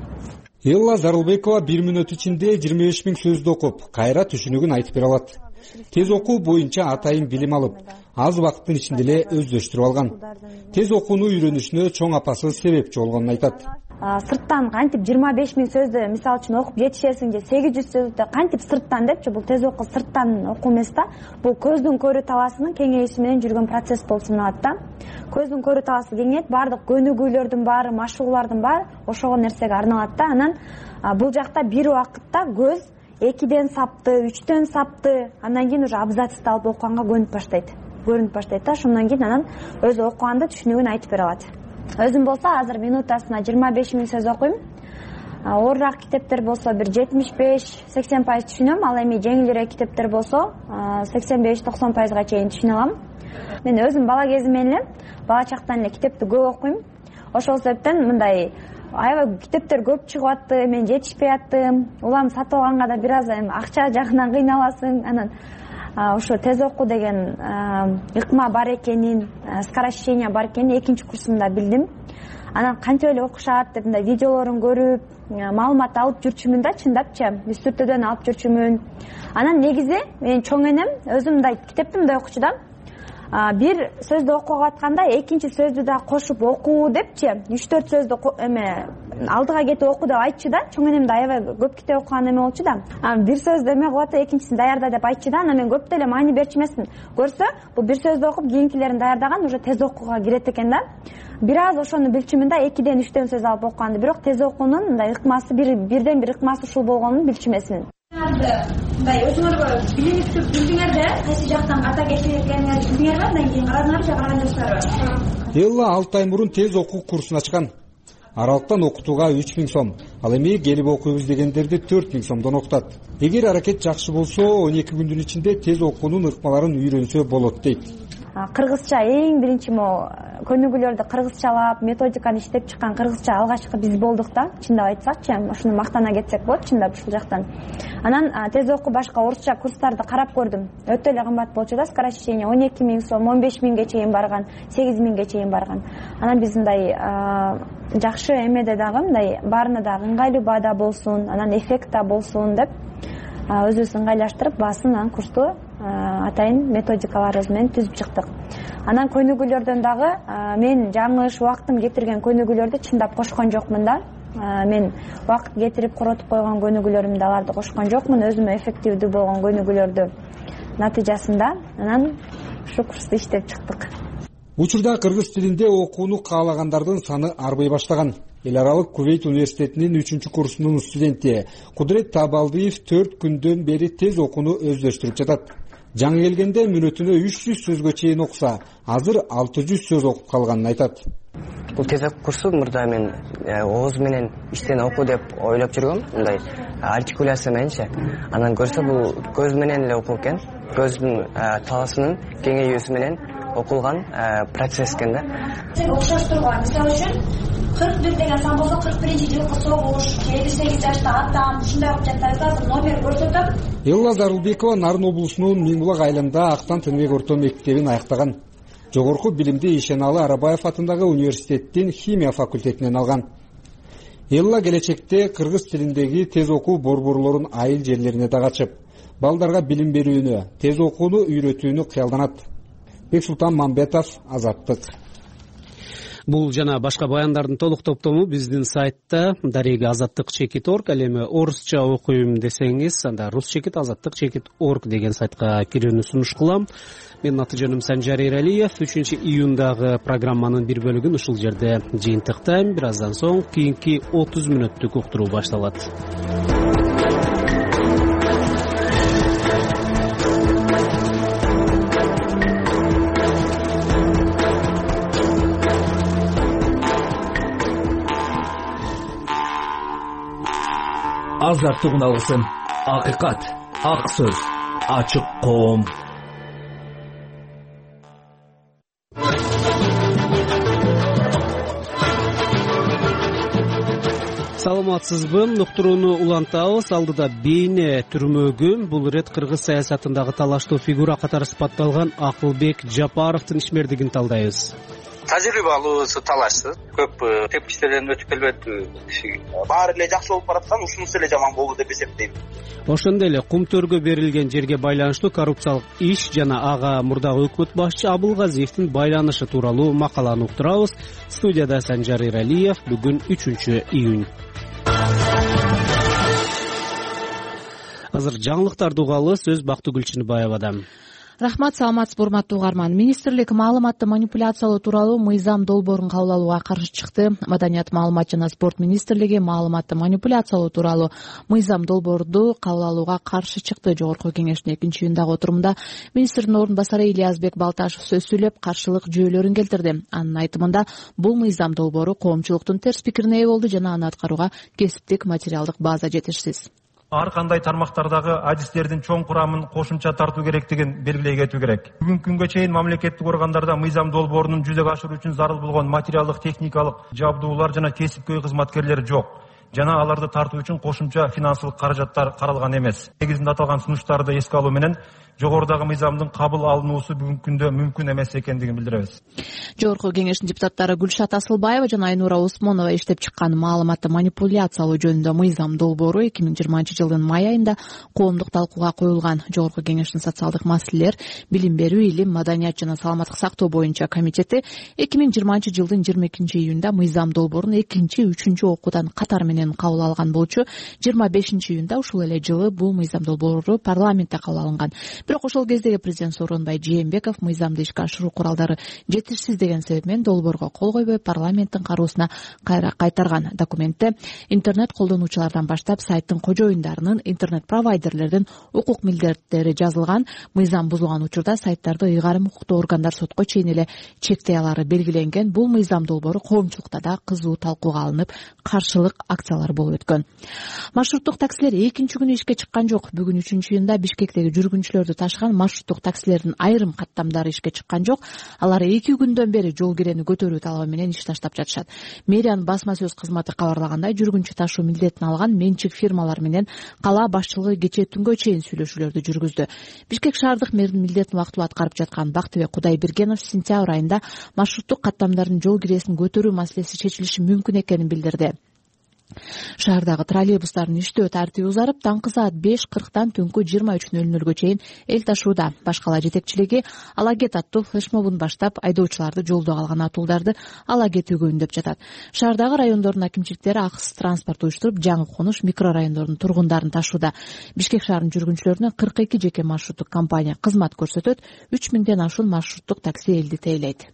Элла Зарылбекова бир мүнөт ичинде жыйырма беш миң сөздү окуп, кайра түшүнүгүн айтып бере алат. Тез окуу боюнча атайын билим алып, аз убакыттын ичинде эле өздөштүрүп алган. Тез окууну үйрөнүшүнө чоң апасы себепчи болгонун айтат. Сырттан кантип жыйырма беш миң сөздү мисалы үчүн окуп жетишесиң же сегиз жүз сөздү кантип сырттан депчи, бул тез окуу сырттан окуу эмес да. Бул көздүн көрүү талаасынын кеңейиши менен жүргөн процесс болуп саналат да. Көздүн көрүү талаасы кеңейет, баардык көнүгүүлөрдүн баары, машыгуулардын баары ошого нерсеге арналат да. Анан бул жакта бир убакытта көз экиден сапты, үчтөн сапты, андан кийин уже абзацты алып окуганга көнүп баштайт. Көрүнүп баштайт да. Ошондон кийин анан өзү окуганды түшүнүгүн айтып бере алат. Өзүм болсо азыр минутасына жыйырма беш миң сөз окуйм. Оорураак китептер болсо бир жетимиш беш сексен пайыз түшүнөм, ал эми жеңилирээк китептер болсо сексен беш токсон пайызга чейин түшүнө алам. Мен өзүм бала кезимден эле, бала чактан эле китепти көп окуйм. Ошол себептен мындай аябай китептер көп чыгып атты, мен жетишпей аттым. Улам сатып алганга да бир аз эми акча жагынан кыйналасың. Анан ошо тез окуу деген ыкма бар экенин, скорочтение бар экенин экинчи курсумда билдим. Анан кантип эле окушат деп мындай видеолорун көрүп, маалымат алып жүрчүмүн да, чындапчы, үстүртөдөн алып жүрчүмүн. Анан негизи мен чоң энем өзүм мындай китепти мындай окучу да. Бир сөздү окуп атканда экинчи сөздү да кошуп окуу депчи, үч төрт сөздү эме алдыга кетип окуу деп айтчу да. Чоң энем да аябай көп китеп окуган эме болчу да. Бир сөздү эме кылып атып, экинчисин даярда деп айтчу да. Анан мен көп деле маани берчү эмесмин. Көрсө, бул бир сөздү окуп, кийинкилерин даярдаган уже тез окууга кирет экен да. Бир аз ошону билчүмүн да, экиден үчтөн сөз алып окуганды. Бирок тез окуунун мындай ыкмасы бир бирден бир ыкмасы ушул болгонун билчү эмесмин. Мындай өзүңөргө билинип билдиңер да, кайсы жактан ката кеткениңерди билдиңерби, андан кийин карадыңарбы же караган жоксуздарбы? Элла алты ай мурун тез окуу курсун ачкан. Аралыктан окутууга үч миң сом, ал эми келип окуйбуз дегендерди төрт миң сомдон окутат. Эгер аракет жакшы болсо, он эки күндүн ичинде тез окуунун ыкмаларын үйрөнсө болот дейт. Кыргызча эң биринчи могу көнүгүүлөрдү кыргызчалап, методиканы иштеп чыккан кыргызча алгачкы биз болдук да, чындап айтсакчы, ушуну мактана кетсек болот, чындап ушул жактан. Анан тез окуу башка орусча курстарды карап көрдүм. Өтө эле кымбат болчу да, скорочтение он эки миң сом, он беш миңге чейин барган, сегиз миңге чейин барган. Анан биз мындай жакшы эмеде дагы мындай баарына дагы ыңгайлуу баада болсун, анан эффект да болсун деп өзүбүз ыңгайлаштырып, баасын анан курсту атайын методикаларыбыз менен түзүп чыктык. Анан көнүгүүлөрдөн дагы мен жаңылыш убактым кетирген көнүгүүлөрдү чындап кошкон жокмун да. Мен убакыт кетирип коротуп койгон көнүгүүлөрүмдү аларды кошкон жокмун, өзүмө эффективдүү болгон көнүгүүлөрдү натыйжасында анан ушу курсту иштеп чыктык. Учурда кыргыз тилинде окууну каалагандардын саны арбый баштаган. Эл аралык Кувейт университетинин үчүнчү курсунун студенти Кудурет Табалдиев төрт күндөн бери тез окууну өздөштүрүп жатат. Жаңы келгенде мүнөтүнө үч жүз сөзгө чейин окуса, азыр алты жүз сөз окуп калганын айтат. Бул тез окуу курсу мурда мен ооз менен иштен окуу деп ойлоп жүргөм, мындай артикуляция мененчи. Анан көрсө бул көз менен эле окуу экен. Көздүн талаасынын кеңейүүсү менен окулган процесс экен да. Окшоштурган, мисалы үчүн кырк бир деген сан болсо кырк биринчи жылкы согуш, элүү сегиз жашта атам, ушундай окуп жатсаңыз номер көрсөтөм. Элла Зарылбекова Нарын облусунун Миңбулак айылында Актан Тыныбек орто мектебин аяктаган. Жогорку билимди Ишеналы Арабаев атындагы университеттин химия факультетинен алган. Элла келечекте кыргыз тилиндеги тез окуу борборлорун айыл жерлерине дагы ачып, балдарга билим берүүнү, тез окууну үйрөтүүнү кыялданат. Бексултан Мамбетов, Азаттык. Бул жана башка баяндардын толук топтому биздин сайтта дареги азаттык чекит точка орг, ал эми орусча окуйм десеңиз, анда рус чекит азаттык чекит точка орг деген сайтка кирүүнү сунуш кылам. Менин аты жөнүм Санжар Эралиев. үчүнчү июндагы программанын бир бөлүгүн ушул жерде жыйынтыктайм. Бир аздан соң кийинки отуз мүнөттүк уктуруу башталат. азаттык үналгысы, акыйкат, ак сөз, ачык коом. Саламатсызбы? Уктурууну улантабыз. Алдыда бейне түрмөгү. Бул ирет кыргыз саясатындагы талаштуу фигура катары сыпатталган Акылбек Жапаровдун ишмердигин талдайбыз. Тажрыйба алуусу талашсыз. Көп тепкичтерден өтүп келбеди. Баары эле жакшы болуп бараткан, ушунусу эле жаман болду деп эсептейм. Ошондой эле кумтөргө берилген жерге байланыштуу коррупциялык иш жана ага мурдагы өкмөт башчы Абылгазиевдин байланышы тууралуу макаланы уктурабыз. Студияда Санжар Иралиев. Бүгүн үчүнчү июнь. Азыр жаңылыктарды угалы, сөз Бактыгүл Чыныбаевадан. Рахмат, саламатсызбы урматтуу угарман. Министрлик маалыматты манипуляциялоо тууралуу мыйзам долбоорун кабыл алууга каршы чыкты. Маданият, маалымат жана спорт министрлиги маалыматты манипуляциялоо тууралуу мыйзам долбоорду кабыл алууга каршы чыкты. Жогорку кеңештин экинчи июндагы отурумда министрдин орун басары Ильязбек Балташев сөз сүйлөп, каршылык жүйөлөрүн келтирди. Анын айтымында бул мыйзам долбоору коомчулуктун терс пикирине ээ болду жана аны аткарууга кесиптик материалдык база жетишсиз. Ар кандай тармактардагы адистердин чоң курамын кошумча тартуу керектигин белгилей кетүү керек. Бүгүнкү күнгө чейин мамлекеттик органдарда мыйзам долбоорунун жүзөгө ашыруу үчүн зарыл болгон материалдык, техникалык жабдуулар жана кесипкөй кызматкерлер жок. Жана аларды тартуу үчүн кошумча финансылык каражаттар каралган эмес. Негизинде аталган сунуштарды эске алуу менен жогорудагы мыйзамдын кабыл алынуусу бүгүнкү күндө мүмкүн эмес экендигин билдиребиз. Жогорку кеңештин депутаттары Гүлшат Асылбаева жана Айнура Усмонова иштеп чыккан маалыматты манипуляциялоо жөнүндө мыйзам долбоору эки миң жыйырманчы жылдын май айында коомдук талкууга коюлган. Жогорку кеңештин социалдык маселелер, билим берүү, илим, маданият жана саламаттык сактоо боюнча комитети эки миң жыйырманчы жылдын жыйырма экинчи июнда мыйзам долбоорун экинчи, үчүнчү окуудан катар менен кабыл алган болчу. жыйырма бешинчи июнда ушул эле жылы бул мыйзам долбоору парламентте кабыл алынган. Бирок ошол кездеги президент Сооронбай Жээнбеков мыйзамды ишке ашыруу куралдары жетишсиз деген себеп менен долбоорго кол койбой парламенттин кароосуна кайра кайтарган. Документте интернет колдонуучулардан баштап сайттын кожоюндарынын, интернет провайдерлердин укук милдеттери жазылган. Мыйзам бузулган учурда сайттарды ыйгарым укуктуу органдар сотко чейин эле чектей алары белгиленген. Бул мыйзам долбоору коомчулукта да кызуу талкууга алынып, каршылык акциялар болуп өткөн. Маршруттук таксилер экинчи күнү ишке чыккан жок. Бүгүн үчүнчү июнда Бишкектеги жүргүнчүлөрдү ташыган маршруттук таксилердин айрым каттамдары ишке чыккан жок. Алар эки күндөн бери жол кирени көтөрүү талабы менен иш таштап жатышат. Мэриянын басма сөз кызматы кабарлагандай, жүргүнчү ташуу милдетин алган менчик фирмалар менен кала башчылыгы кечээ түнгө чейин сүйлөшүүлөрдү жүргүздү. Бишкек шаардык мэрдин милдетин вактылуу аткарып жаткан Бактыбек Кудайбергенов сентябрь айында маршруттук каттамдардын жол киресин көтөрүү маселеси чечилиши мүмкүн экенин билдирди. Шаардагы троллейбустардын иштөө тартиби узарып, таңкы саат беш кырктан түнкү жыйырма үч нөл нөлгө чейин эл ташууда. Башкала жетекчилиги ала кет аттуу флешмобун баштап, айдоочуларды жолдо калган атуулдарды ала кетүүгө үндөп жатат. Шаардагы райондордун акимчиликтери акысыз транспорт уюштуруп, жаңы конуш микрорайондордун тургундарын ташууда. Бишкек шаарынын жүргүнчүлөрүнө кырк эки жеке маршруттук компания кызмат көрсөтөт. үч миңден ашуун маршруттук такси элди тейлейт.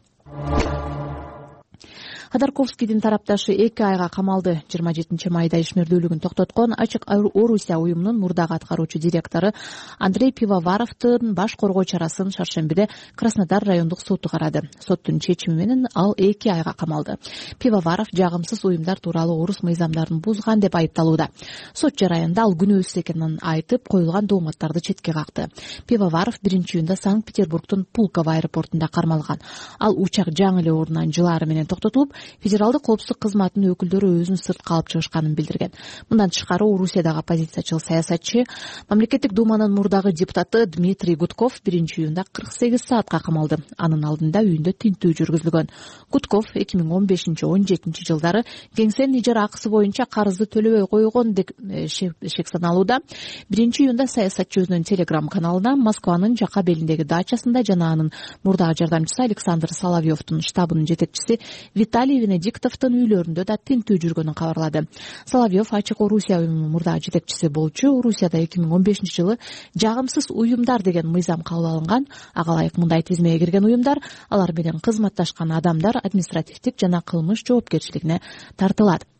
Ходорковскийдин тарапташы эки айга камалды. жыйырма жетинчи майда ишмердүүлүгүн токтоткон Ачык Орусия уюмунун мурдагы аткаруучу директору Андрей Пивоваровдун баш коргоо чарасын шаршембиде Краснодар райондук соту карады. Соттун чечими менен ал эки айга камалды. Пивоваров жагымсыз уюмдар тууралуу орус мыйзамдарын бузган деп айыпталууда. Сот жараянда ал күнөөсүз экенин айтып, коюлган дооматтарды четке какты. Пивоваров биринчи июнда Санкт-Петербургдун Пулково аэропортунда кармалган. Ал учак жаңы эле ордунан жылаары менен токтотулуп, федералдык коопсуздук кызматынын өкүлдөрү өзүн сыртка алып чыгышканын билдирген. Мындан тышкары, Орусиядагы оппозициячыл саясатчы, мамлекеттик думанын мурдагы депутаты Дмитрий Гудков биринчи июнда кырк сегиз саатка камалды. Анын алдында үйүндө тинтүү жүргүзүлгөн. Гудков эки миң он бешинчи он жетинчи жылдары кеңсенин ижара акысы боюнча карызды төлөбөй койгон деп шек саналууда. Биринчи июнда саясатчы өзүнүн Телеграм каналына Москванын жака белиндеги дачасында жана анын мурдагы жардамчысы Александр Соловьевдун штабынын жетекчиси Виталий Венедиктовдун үйлөрүндө да тинтүү жүргөнүн кабарлады. Соловьев Ачык Орусия уюмунун мурдагы жетекчиси болчу. Орусияда эки миң он бешинчи жылы жагымсыз уюмдар деген мыйзам кабыл алынган. Ага ылайык мындай тизмеге кирген уюмдар, алар менен кызматташкан адамдар административдик жана кылмыш жоопкерчилигине тартылат.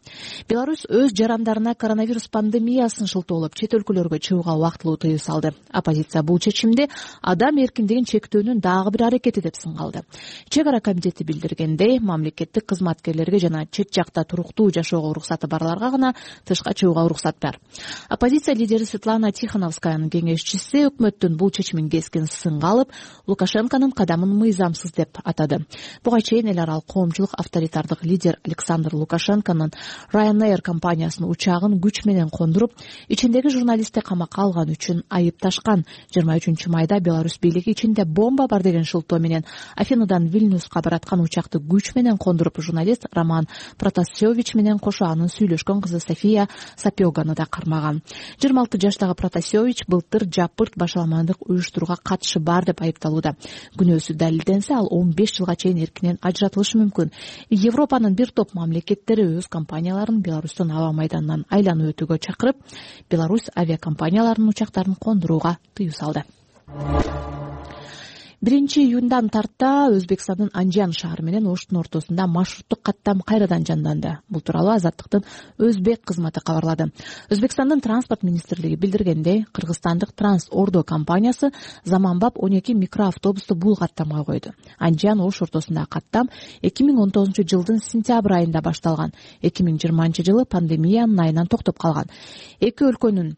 Беларусь өз жарандарына коронавирус пандемиясын шылтоолоп чет өлкөлөргө чыгууга убактылуу тыюу салды. Оппозиция бул чечимди адам эркиндигин чектөөнүн дагы бир аракети деп сынгалды. Чек ара комитети билдиргендей, мамлекеттик кызматкерлерге жана чет жакта туруктуу жашоого уруксаты барларга гана тышка чыгууга уруксат бар. Оппозиция лидери Светлана Тихановскаянын кеңешчиси өкмөттүн бул чечимин кескин сынга алып, Лукашенконун кадамын мыйзамсыз деп атады. Буга чейин эл аралык коомчулук авторитардык лидер Александр Лукашенконун Ryanair компаниясынын учагын күч менен кондуруп, ичиндеги журналистти камакка алган үчүн айыпташкан. жыйырма үчүнчү майда Беларусь бийлиги ичинде бомба бар деген шылтоо менен Афинадан Вильнюска бараткан учакты күч менен кондуруп, журналист Роман Протасевич менен кошо анын сүйлөшкөн кызы София Сапиоганы да кармаган. жыйырма алты жаштагы Протасевич былтыр жапырт башаламандык уюштурууга катышы бар деп айыпталууда. Күнөөсү далилденсе, ал он беш жылга чейин эркинен ажыратылышы мүмкүн. Европанын бир топ мамлекеттери өз компанияларын Беларустун аба майданынан айланып өтүүгө чакырып, Беларусь авиакомпанияларынын учактарын кондурууга тыюу салды. биринчи июндан тарта Өзбекстандын Анжан шаары менен Оштун ортосунда маршруттук каттам кайрадан жанданды. Бул тууралуу Азаттыктын Өзбек кызматы кабарлады. Өзбекстандын транспорт министрлиги билдиргендей, кыргызстандык Транс Ордо компаниясы заманбап он эки микроавтобусту бул каттамга койду. Анжан Ош ортосундагы каттам эки миң он тогузунчу жылдын сентябрь айында башталган. эки миң жыйырманчы жылы пандемиянын айынан токтоп калган. Эки өлкөнүн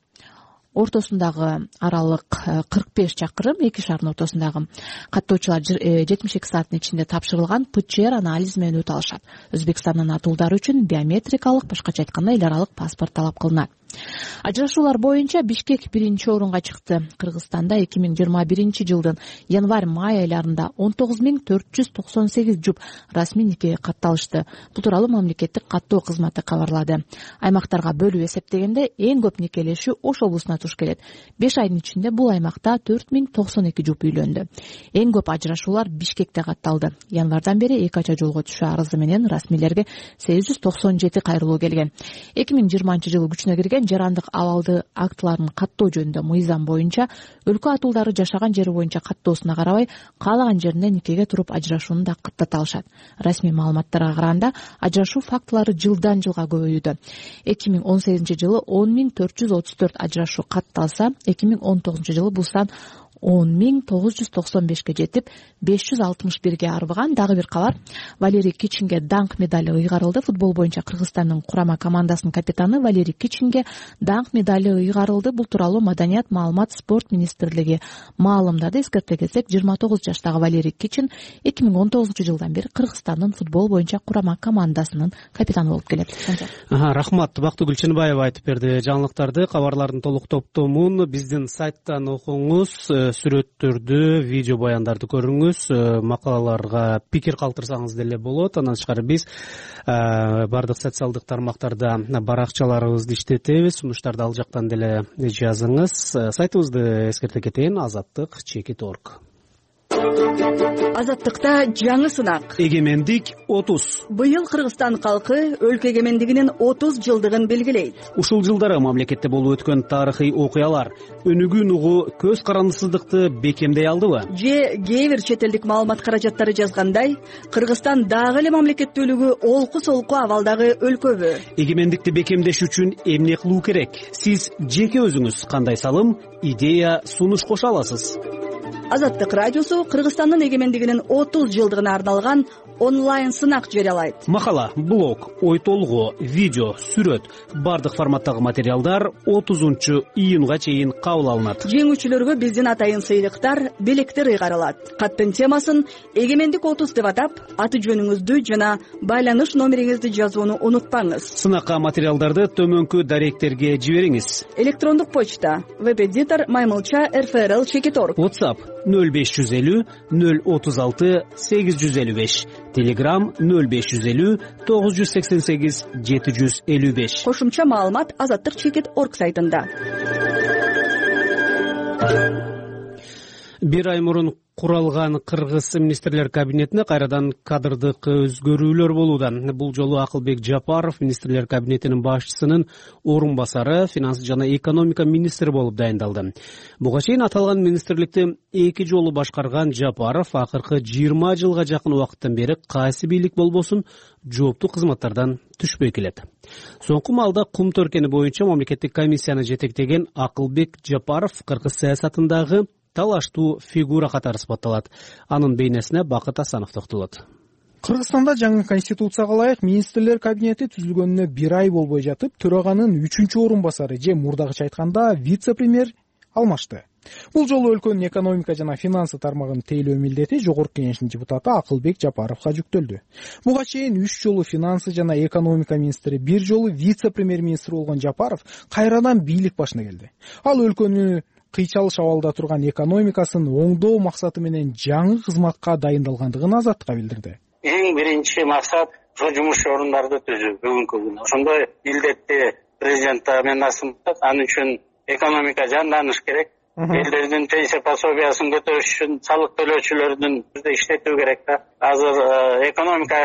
ортосундагы аралык кырк беш чакырым, эки шаардын ортосундагы каттоочулар жетимиш эки сааттын ичинде тапшырылган ПЧР анализи менен өтө алышат. Өзбекстандын атуулдары үчүн биометрикалык, башкача айтканда эл аралык паспорт талап кылынат. Ажырашуулар боюнча Бишкек биринчи орунга чыкты. Кыргызстанда эки миң жыйырма биринчи жылдын январь-май айларында он тогуз миң төрт жүз токсон сегиз жуп расмий никеге катталышты. Бул тууралуу мамлекеттик каттоо кызматы кабарлады. Аймактарга бөлүп эсептегенде эң көп никелешүү Ош облусуна туш келет. беш айдын ичинде бул аймакта төрт миң токсон эки жуп үйлөндү. Эң көп ажырашуулар Бишкекте катталды. Январдан бери эки ача жолго түшүү арызы менен расмийлерге сегиз жүз токсон жети кайрылуу келген. эки миң жыйырманчы жылы күчүнө кирген жарандык абалды актыларын каттоо жөнүндө мыйзам боюнча өлкө атуулдары жашаган жери боюнча каттоосуна карабай каалаган жеринде никеге туруп ажырашууну да каттата алышат. Расмий маалыматтарга караганда ажырашуу фактылары жылдан жылга көбөйүүдө. эки миң он сегизинчи жылы он миң төрт жүз отуз төрт ажырашуу катталса, эки миң он тогузунчу жылы бул сан он миң тогуз жүз токсон бешке жетип, беш жүз алтымыш бирге арбыган. Дагы бир кабар. Валерий Кичинге даңк медали ыйгарылды. Футбол боюнча Кыргызстандын курама командасынын капитаны Валерий Кичинге даңк медали ыйгарылды. Бул тууралуу Маданият, маалымат, спорт министрлиги маалымдады. Эскерте кетсек, жыйырма тогуз жаштагы Валерий Кичин эки миң он тогузунчу жылдан бери Кыргызстандын футбол боюнча курама командасынын капитаны болуп келет. Рахмат. Бактыгүл Чынбаева айтып берди жаңылыктарды. Кабарлардын толук топтомун биздин сайттан окуңуз, сүрөттөрдү, видео баяндарды көрүңүз, макалаларга пикир калтырсаңыз деле болот. Андан тышкары биз бардык социалдык тармактарда баракчаларыбызды иштетебиз. Сунуштарды ал жактан деле жазыңыз. Сайтыбызды эскерте кетейин: азаттык чекит точка орг. Азаттыкта жаңы сынак. Эгемендик отуз. Быйыл Кыргызстан калкы өлкө эгемендигинин отуз жылдыгын белгилейт. Ушул жылдары мамлекетте болуп өткөн тарыхый окуялар өнүгүүн угу көз карандысыздыкты бекемдей алдыбы? Же кээ бир чет элдик маалымат каражаттары жазгандай, Кыргызстан дагы эле мамлекеттүүлүгү олку-солку абалдагы өлкөбү? Эгемендикти бекемдеш үчүн эмне кылуу керек? Сиз жеке өзүңүз кандай салым, идея, сунуш кошо аласыз? Азаттык радиосу Кыргызстандын эгемендигинин отуз жылдыгына арналган онлайн сынак жарыялайт. Макала, блог, ой толгоо, видео, сүрөт, бардык форматтагы материалдар отузунчу июнга чейин кабыл алынат. Жеңүүчүлөргө биздин атайын сыйлыктар, белектер ыйгарылат. Каттын темасын эгемендик отуз деп атап, аты жөнүңүздү жана байланыш номериңизди жазууну унутпаңыз. Сынакка материалдарды төмөнкү даректерге жибериңиз. Электрондук почта: веб-эдитор маймылча эр эф эр эл чекит точка орг. WhatsApp нөл беш жүз элүү нөл отуз алты сегиз жүз элүү беш. Telegram нөл беш жүз элүү тогуз жүз сексен сегиз жети жүз элүү беш. Кошумча маалымат азаттык чекит точка орг сайтында. Бир ай мурун куралган кыргыз министрлер кабинетине кайрадан кадрдык өзгөрүүлөр болууда. Бул жолу Акылбек Жапаров министрлер кабинетинин башчысынын орун басары, финанс жана экономика министри болуп дайындалды. Буга чейин аталган министрликти эки жолу башкарган Жапаров акыркы жыйырма жылга жакын убакыттан бери кайсы бийлик болбосун жооптуу кызматтардан түшпөй келет. Соңку маалда кум төркени боюнча мамлекеттик комиссияны жетектеген Акылбек Жапаров кыргыз саясатындагы талаштуу фигура катары сыпатталат. Анын бейнесине Бакыт Асанов токтолот. Кыргызстанда жаңы конституцияга ылайык министрлер кабинети түзүлгөнүнө бир ай болбой жатып, төраганын үчүнчү орун басары же мурдагыча айтканда вице-премьер алмашты. Бул жолу өлкөнүн экономика жана финансы тармагын тейлөө милдети жогорку кеңештин депутаты Акылбек Жапаровго жүктөлдү. Буга чейин үч жолу финансы жана экономика министри, бир жолу вице-премьер министр болгон Жапаров кайрадан бийлик башына келди. Ал өлкөнү кыйчалыш абалда турган экономикасын оңдоо максаты менен жаңы кызматка дайындалгандыгын Азаттыкка билдирди. Эң биринчи максат ошо жумуш орундарды түзүү бүгүнкү күндө. Ошондой милдетти президент мен асынып, анын үчүн экономика жанданыш керек. Элдердин пенсия пособиясын көтөрүш үчүн салык төлөөчүлөрдүн иштетүү керек да. Азыр экономика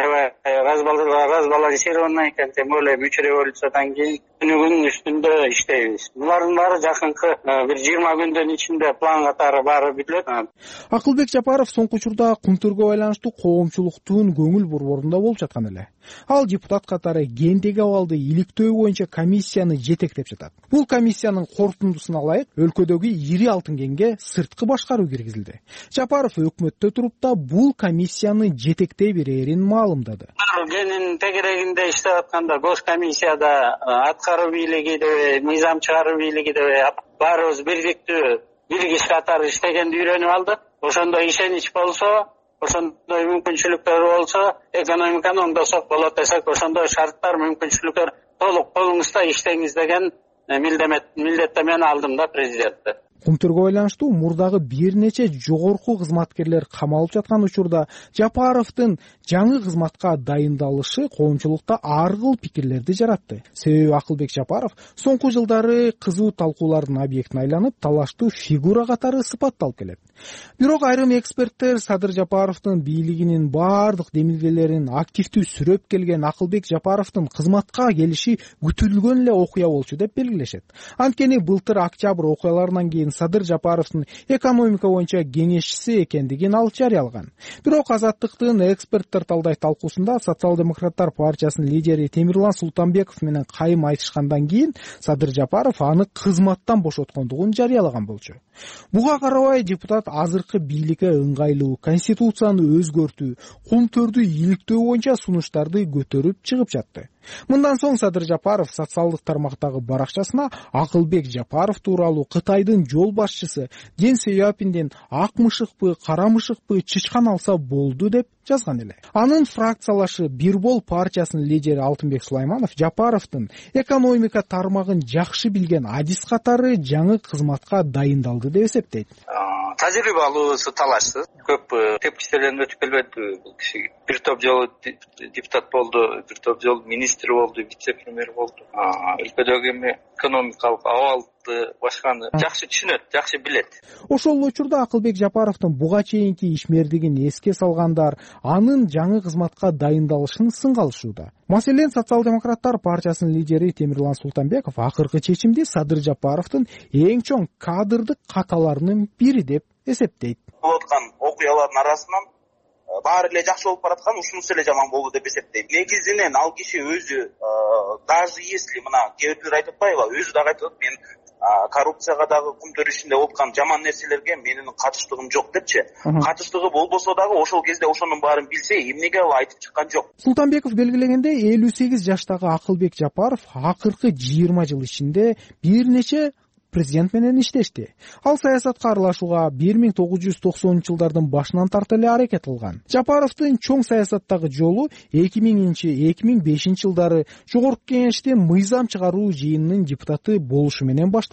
разбалансирован экен, тем более үч революциядан кийин күнүгүнүн үстүндө иштейбиз. Булардын баары жакынкы бир жыйырма күндүн ичинде план катары баары бүтүлөт. Акылбек Жапаров соңку учурда кумтөргө байланыштуу коомчулуктун көңүл борборунда болуп жаткан эле. Ал депутат катары гендеги абалды иликтөө боюнча комиссияны жетектеп жатат. Бул комиссиянын корутундусуна ылайык өлкөдөгү ири алтын кенге сырткы башкаруу киргизилди. Жапаров өкмөттө туруп да бул комиссияны жетектей берерин маалымдады. Генин тегерегинде иштеп атканда госкомиссияда аткаруу бийлиги деп, мыйзам чыгаруу бийлиги деп баарыбыз бирдиктүү биригиш катары иштегенди үйрөнүп алдык. Ошондой ишенич болсо, ошондой мүмкүнчүлүктөр болсо, экономиканы оңдосок болот десек, ошондой шарттар, мүмкүнчүлүктөр толук колуңузда иштеңиз деген милдеттемени алдым да президентте. Кумтөргө байланыштуу мурдагы бир нече жогорку кызматкерлер камалып жаткан учурда Жапаровдун жаңы кызматка дайындалышы коомчулукта ар кыл пикирлерди жаратты. Себеби Акылбек Жапаров соңку жылдары кызуу талкуулардын объектине айланып, талаштуу фигура катары сыпатталып келет. Бирок айрым эксперттер Садыр Жапаровдун бийлигинин баардык демилгелерин активдүү сүрөп келген Акылбек Жапаровдун кызматка келиши күтүлгөн эле окуя болчу деп белгилешет. Анткени былтыр октябрь окуяларынан кийин Садыр Жапаровдун экономика боюнча кеңешчиси экендигин ал жарыялаган. Бирок Азаттыктын эксперттер талдай талкуусунда Социал-демократтар партиясынын лидери Темирлан Султанбеков менен кайым айтышкандан кийин Садыр Жапаров аны кызматтан бошоткондугун жарыялаган болчу. Буга карабай депутат азыркы бийликке ыңгайлуу конституцияны өзгөртүү, кумтөрдү иликтөө боюнча сунуштарды көтөрүп чыгып жатты. Мындан соң Садыр Жапаров социалдык тармактагы баракчасына Акылбек Жапаров тууралуу Кытайдын жол башчысы Ден Сяопинден ак мышыкпы, кара мышыкпы чычкан алса болду деп жазган эле. Анын фракциялашы Бирбол партиясынын лидери Алтынбек Сулайманов Жапаровдун экономика тармагын жакшы билген адис катары жаңы кызматка дайындалды деп эсептейт. Тажрыйба алуусу талашсыз. Көп тепкичтерден өтүп келбеди бул киши. Бир топ жолу депутат болду, бир топ жолу министр болду, вице-премьер болду. Өлкөдөгү экономикалык абалды башканы жакшы түшүнөт, жакшы билет. Ошол учурда Акылбек Жапаровдун буга чейинки ишмердигин эске салгандар анын жаңы кызматка дайындалышын сынга алышууда. Маселен, Социал-демократтар партиясынын лидери Темирлан Султанбеков акыркы чечимди Садыр Жапаровдун эң чоң кадрдык каталарынын бири деп эсептейт. Болуп аткан окуялардын арасынан баары эле жакшы болуп бараткан, ушунусу эле жаман болду деп эсептейм. Негизинен ал киши өзү даже если мына кээ бирлер айтып атпайбы, өзү дагы айтып атат, мен коррупцияга дагы кум төрүшүндө болуп аткан жаман нерселерге менин катыштыгым жок депчи. Катыштыгы болбосо дагы ошол кезде ошонун баарын билсе, эмнеге ал айтып чыккан жок? Султанбеков белгилегенде элүү сегиз жаштагы Акылбек Жапаров акыркы жыйырма жыл ичинде бир нече президент менен иштешти. Ал саясатка аралашууга бир миң тогуз жүз токсонунчу жылдардын башынан тарта эле аракет кылган. Жапаровдун чоң саясаттагы жолу эки миңинчи эки миң бешинчи жылдары жогорку кеңештин мыйзам чыгаруу жыйынынын депутаты болушу менен башталган.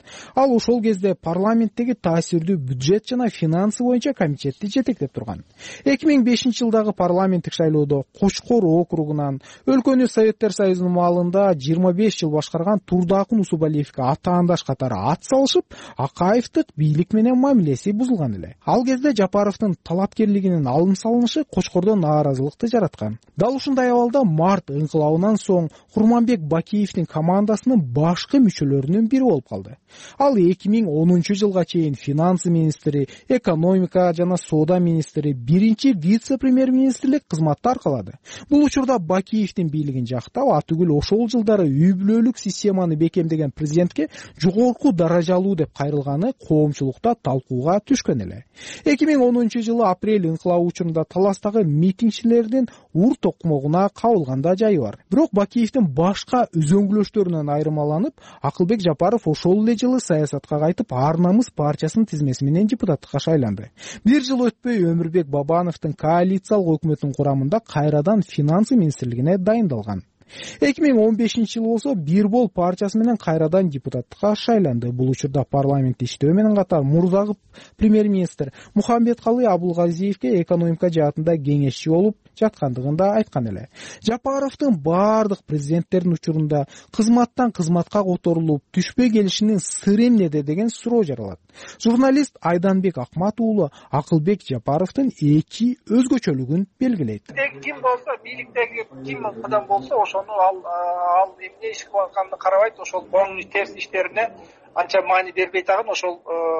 Ал ошол кезде парламенттеги таасирдүү бюджет жана финансы боюнча комитетти жетектеп турган. эки миң бешинчи жылдагы парламенттик шайлоодо Кочкор округунан өлкөнү Советтер Союзунун маалында жыйырма беш жыл башкарган Турдакун Усубалиевке атаандаш катары ат салышып, Акаевдик бийлик менен мамилеси бузулган эле. Ал кезде Жапаровдун талапкерлигинин алым салынышы Кочкордо нааразылыкты жараткан. Дал ушундай абалда март ыңкылабынан соң Курманбек Бакиевдин командасынын башкы мүчөлөрүнүн бири болуп калды. Ал эки миң онунчу жылга чейин финансы министри, экономика жана соода министри, биринчи вице-премьер-министрлик кызматты аркалады. Бул учурда Бакиевдин бийлигин жактап, атүгүл ошол жылдары үй бүлөлүк системаны бекемдеген президентке жогорку даражалуу деп кайрылганы коомчулукта талкууга түшкөн эле. эки миң онунчу жылы апрель ыңкылабы учурунда Таластагы митингчилердин ур токмогуна кабылган да жайы бар. Бирок Бакиевдин башка өзөңгүлөштөрүнөн айырмаланып, Акылбек Жапаров ошол эле жылы саясатка кайтып, Ар намыс партиясынын тизмеси менен депутаттыкка шайланды. Бир жыл өтпөй Өмүрбек Бабановдун коалициялык өкмөтүнүн курамында кайрадан финансы министрлигине дайындалган. эки миң он бешинчи жылы болсо Бирбол партиясы менен кайрадан депутаттыкка шайланды. Бул учурда парламентте иштөө менен катар мурдагы премьер-министр Мухамбеткалый Абулгазиевке экономика жаатында кеңешчи болуп жаткандыгын да айткан эле. Жапаровдун бардык президенттердин учурунда кызматтан кызматка которулуп, түшпөй келишинин сыры эмнеде деген суроо жаралат. Журналист Айданбек Акмат уулу Акылбек Жапаровдун эки өзгөчөлүгүн белгилейт. Ким болсо, бийликтеги ким адам болсо, ошону ал ал эмне иш кылып атканын карабайт, ошол оң терс иштерине анча маани бербей тагын ошол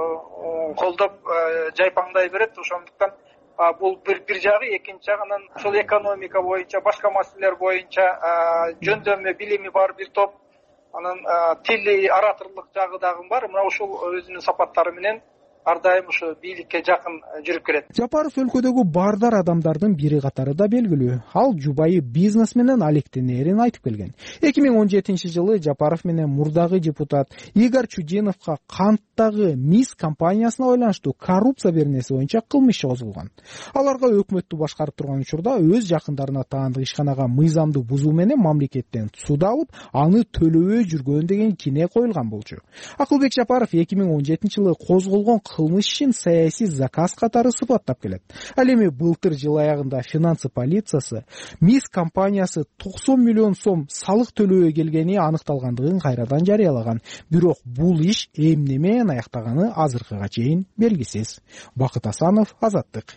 колдоп жайпаңдай берет. Ошондуктан бул бир бир жагы, экинчи жагынан ошол экономика боюнча, башка маселелер боюнча жөндөмү, билими бар бир топ, анан тили, ораторлук жагы дагы бар. Мына ошол өзүнүн сапаттары менен ар дайым ушу бийликке жакын жүрүп келет. Жапаров өлкөдөгү бардар адамдардын бири катары да белгилүү. Ал жубайы бизнес менен алектенерин айтып келген. эки миң он жетинчи жылы Жапаров менен мурдагы депутат Игорь Чудиновго канттагы МИС компаниясына байланыштуу коррупция беренеси боюнча кылмыш иши козголгон. Аларга өкмөттү башкарып турган учурда өз жакындарына таандык ишканага мыйзамды бузуу менен мамлекеттен суда алып, аны төлөбөй жүргөн деген кине коюлган болчу. Акылбек Жапаров эки миң он жетинчи жылы козголгон кылмыш ишин саясий заказ катары сыпаттап келет. Ал эми былтыр жыл аягында финансы полициясы МИС компаниясы токсон миллион сом салык төлөбөй келгени аныкталгандыгын кайрадан жарыялаган. Бирок бул иш эмне менен аяктаганы азыркыга чейин белгисиз. Бакыт Асанов, Азаттык.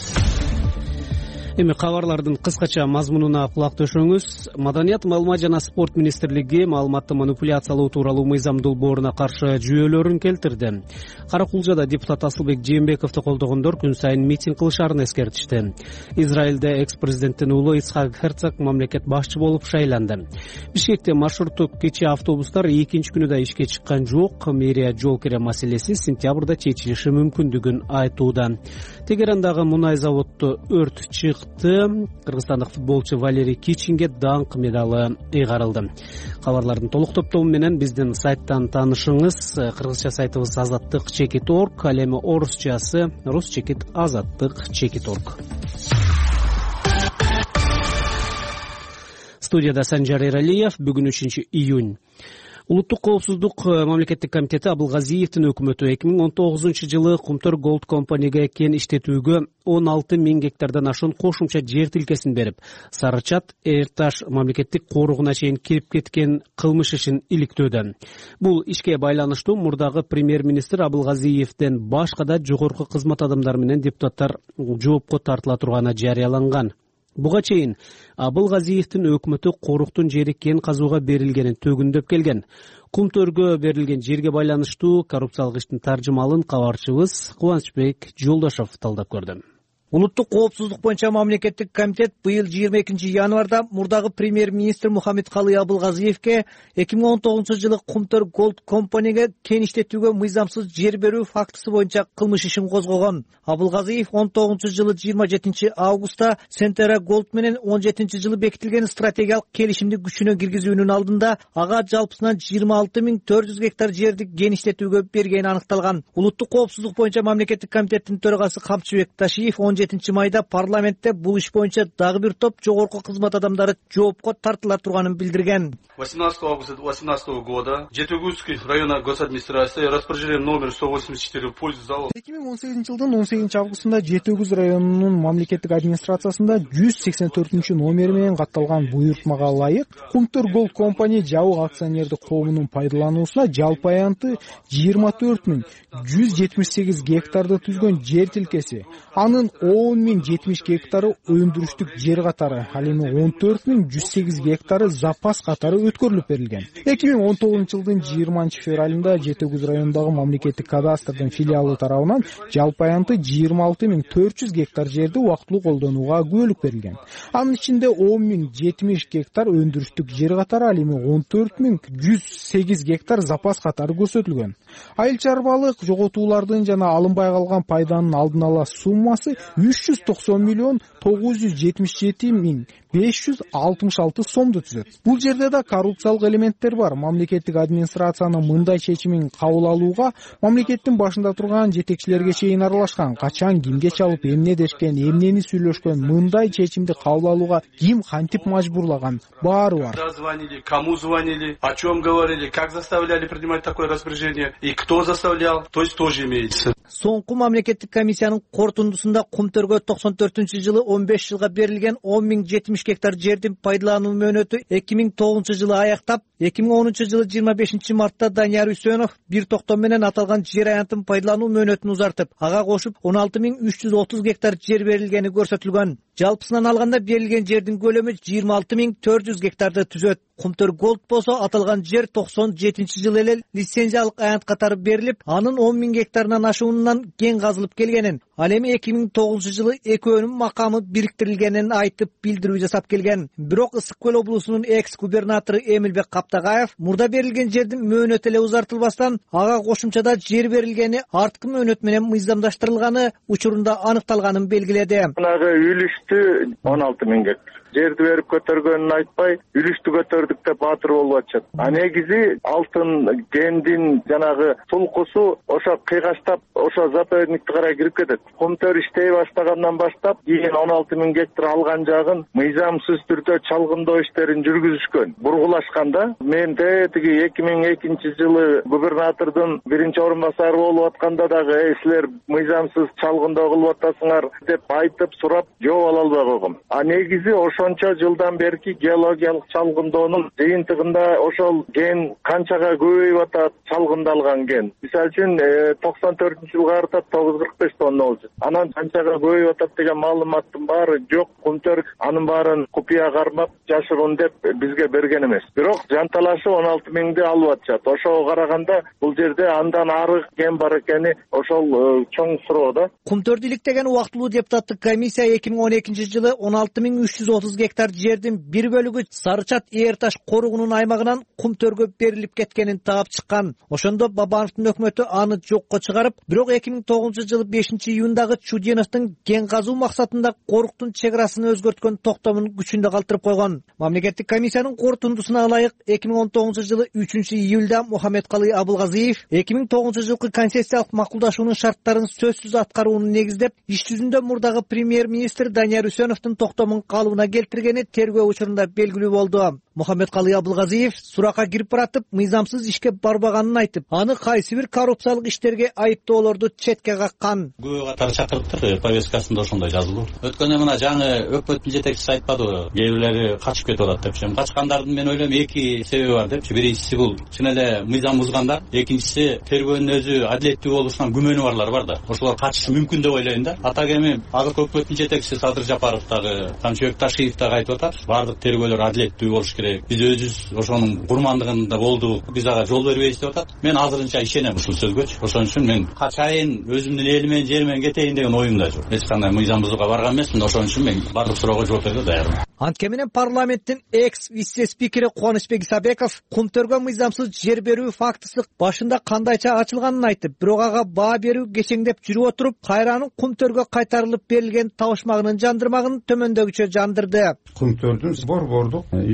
Эми кабарлардын кыскача мазмунуна кулак төшөңүз. Маданият, маалымат жана спорт министрлиги маалыматты манипуляциялоо тууралуу мыйзам долбооруна каршы жүйөлөрүн келтирди. Каракулжада депутат Асылбек Жээнбековду колдогондор күн сайын митинг кылышаарын эскертишти. Израилде экс-президенттин уулу Ицхак Херцог мамлекет башчы болуп шайланды. Бишкекте маршруттук кичи автобустар экинчи күнү да ишке чыккан жок. Мэрия жол кире маселеси сентябрда чечилиши мүмкүндүгүн айтууда. Тегерандагы мунай заводдо өрт чыкты. Кыргызстандык футболчу Валерий Кичинге даңк медалы ыйгарылды. Кабарлардын толук топтому менен биздин сайттан таанышыңыз. Кыргызча сайтыбыз азаттык чекит точка орг, ал эми орусчасы русчекит азаттык чекит точка орг. Студияда Санжар Эралиев. Бүгүн үчүнчү июнь. Улуттук коопсуздук мамлекеттик комитети Абылгазиевдин өкмөтү эки миң он тогузунчу жылы Кумтөр Gold Company'ге кен иштетүүгө он алты миң гектардан ашуун кошумча жер тилкесин берип, Сарычат, Эрташ мамлекеттик коругуна чейин кирип кеткен кылмыш ишин иликтөөдө. Бул ишке байланыштуу мурдагы премьер-министр Абылгазиевден башка да жогорку кызмат адамдары менен депутаттар жоопко тартыла турганы жарыяланган. Буга чейин Абылгазиевдин өкмөтү коруктун жери кен казууга берилгенин төгүндөп келген. Кумтөргө берилген жерге байланыштуу коррупциялык иштин таржымалын кабарчыбыз Кубанычбек Жолдошов талдап көрдү. Улуттук коопсуздук боюнча мамлекеттик комитет быйыл жыйырма экинчи январда мурдагы премьер-министр Мухамбеткалый Абылгазиевке эки миң он тогузунчу жылы Кумтөр Gold Company'ге кен иштетүүгө мыйзамсыз жер берүү фактысы боюнча кылмыш ишин козгогон. Абылгазиев он тогузунчу жылы жыйырма жетинчи августта Сентера Gold менен он жетинчи жылы бекитилген стратегиялык келишимди күчүнө киргизүүнүн алдында ага жалпысынан жыйырма алты миң төрт жүз гектар жерди кен иштетүүгө бергени аныкталган. Улуттук коопсуздук боюнча мамлекеттик комитеттин төрагасы Камчыбек Ташиев он жетинчи майда парламентте бул иш боюнча дагы бир топ жогорку кызмат адамдары жоопко тартыла турганын билдирген. восемнадцатого августа две тысячи восемнадцатого года Жетиогузский районной госадминистрации распоряжением номер сто восемьдесят четыре в пользу зала. эки миң он сегизинчи жылдын он сегизинчи августунда Жети өгүз районунун мамлекеттик администрациясында жүз сексен төртүнчү номери менен катталган буйртмага ылайык Кумтөр Голд компания жабык акционердик коомунун пайдалануусуна жалпы аянты жыйырма төрт миң жүз жетимиш сегиз гектарды түзгөн жер тилкеси, анын он миң жетимиш гектары өндүрүштүк жер катары, ал эми он төрт миң жүз сегиз гектары запас катары өткөрүлүп берилген. эки миң он тогузунчу жылдын жыйырманчы февралында Жети өгүз районундагы мамлекеттик кадастрдын филиалы тарабынан жалпы аянты жыйырма алты миң төрт жүз гектар жерди убактылуу колдонууга күбөлүк берилген. Анын ичинде он миң жетимиш гектар өндүрүштүк жер катары, ал эми он төрт миң жүз сегиз гектар запас катары көрсөтүлгөн. Айыл чарбалык жоготуулардын жана алынбай калган пайданын алдын ала суммасы үч жүз токсон миллион тогуз жүз жетимиш жети миң беш жүз алтымыш алты сомду түзөт. Бул жерде да коррупциялык элементтер бар. Мамлекеттик администрациянын мындай чечимин кабыл алууга мамлекеттин башында турган жетекчилерге чейин аралашкан. Качан кимге чалып эмне дешкен, эмнени сүйлөшкөн, мындай чечимди кабыл алууга ким кантип мажбурлаган, баары бар. Звонили, кому звонили, о чем говорили, как заставляли принимать такое распоряжение и кто заставлял, то есть тоже имеется. Соңку мамлекеттик комиссиянын корутундусунда Кумтөргө токсон төртүнчү жылы он беш жылга берилген он миң жетимиш гектар жердин пайдалануу мөөнөтү эки миң тогузунчу жылы аяктап, эки миң онунчу жылы жыйырма бешинчи мартта Данияр Үсөнов бир токтом менен аталган жер аянтын пайдалануу мөөнөтүн узартып, ага кошуп он алты миң үч жүз отуз гектар жер берилгени көрсөтүлгөн. Жалпысынан алганда берилген жердин көлөмү жыйырма алты миң төрт жүз гектарды түзөт. Кумтөр Голд болсо аталган жер токсон жетинчи жылы эле лицензиялык аянт катары берилип, анын он миң гектарынан ашуунан кен казылып келгенин, ал эми эки миң тогузунчу жылы экөөнүн макамы бириктирилгенин айтып билдирүү жасап келген. Бирок Ысык көл облусунун экс-губернатору Эмилбек Каптагаев мурда берилген жердин мөөнөтү эле узартылбастан, ага кошумчада жер берилгени арткы мөөнөт менен мыйзамдаштырылганы учурунда аныкталганын белгиледи. Мынагы үлүштү он алты миң гектар. Жерди берип көтөргөнүн айтпай, үлүштү көтөрдүк деп баатыр болуп атышат. А негизи алтын кендин жанагы сулкусу ошо кыйгаштап, ошо заповедникке карай кирип кетет. Кумтөр иштей баштагандан баштап, кийин он алты миң гектар алган жагын мыйзамсыз түрдө чалгындоо иштерин жүргүзүшкөн. Бургулашканда мен тиги эки миң экинчи жылы губернатордун биринчи орун басары болуп атканда дагы силер мыйзамсыз чалгындоо кылып атасыңар деп айтып сурап жооп ала албай койгом. А негизи ошончо жылдан берки геологиялык чалгындоонун жыйынтыгында ошол кен канчага көбөйүп атат, чалгындалган кен. Мисалы үчүн токсон төртүнчү жылга карата тогуз жүз кырк беш тонна болчу. Анан канчага көбөйүп атат деген маалыматтын баары жок. Кумтөр анын баарын купуя кармап жашыруун деп бизге берген эмес. Бирок жанталашып он алты миңди алып атышат. Ошого караганда бул жерде андан ары кен бар экени ошол чоң суроо да. Кумтөрдү иликтеген убактылуу депутаттык комиссия эки миң он экинчи жылы он алты миң үч жүз отуз гектар жердин бир бөлүгү Сарычат Ээр таш коругунун аймагынан Кумтөргө берилип кеткенин таап чыккан. Ошондо Бабановдун өкмөтү аны жокко чыгарып, бирок эки миң тогузунчу жылы бешинчи июндагы Чуденовдун кен казуу максатында коруктун чек арасын өзгөрткөн токтомун күчүндө калтырып койгон. Мамлекеттик комиссиянын корутундусуна ылайык эки миң он тогузунчу жылы үчүнчү июлда Мухаммедкалый Абылгазиев эки миң тогузунчу жылкы концессиялык макулдашуунун шарттарын сөзсүз аткарууну негиздеп, иш жүзүндө мурдагы премьер-министр Данияр Үсөновдун токтомун калыбына келтиргени тергөө учурунда белгилүү болду. Мухаммедкалый Абылгазиев суракка кирип баратып, мыйзамсыз ишке барбаганын айтып, аны кайсы бир коррупциялык иштерге айыптоолорду четке каккан. Күбө катары чакырыптыр, повесткасында ошондой жазылуу. Өткөндө мына жаңы өкмөттүн жетекчиси айтпадыбы, кээ бирлери качып кетип атат депчи. Качкандардын мен ойлойм эки себеби бар депчи. Биринчиси бул чын эле мыйзам бузгандар, экинчиси тергөөнүн өзү адилеттүү болушунан күмөнү барлар бар да. Ошолор качышы мүмкүн деп ойлойм да. Атак эми азыркы өкмөттүн жетекчиси Садыр Жапаров дагы, Камчыбек Ташиев дагы айтып атат. Бардык тергөөлөр адилеттүү болуш керек. Биз өзүбүз ошонун курмандыгында болдук, биз ага жол бербейбиз деп атат. Мен азырынча ишенем ушул сөзгөчү. Ошон үчүн мен качайын, өзүмдүн эли менен жери менен кетейин деген оюмда жок. Эч кандай мыйзам бузууга барган эмесмин. Ошон үчүн мен бардык суроого жооп берүүгө даярмын. Анткени менен парламенттин экс-вице-спикери Кубанычбек Исабеков Кумтөргө мыйзамсыз жер берүү фактысы башында кандайча ачылганын айтып, бирок ага баа берүү кечеңдеп жүрүп отуруп, кайранын Кумтөргө кайтарылып берилген табышмагынын жандырмагын төмөндөгүчө жандырды. Кумтөрдүн борбордук юго-запад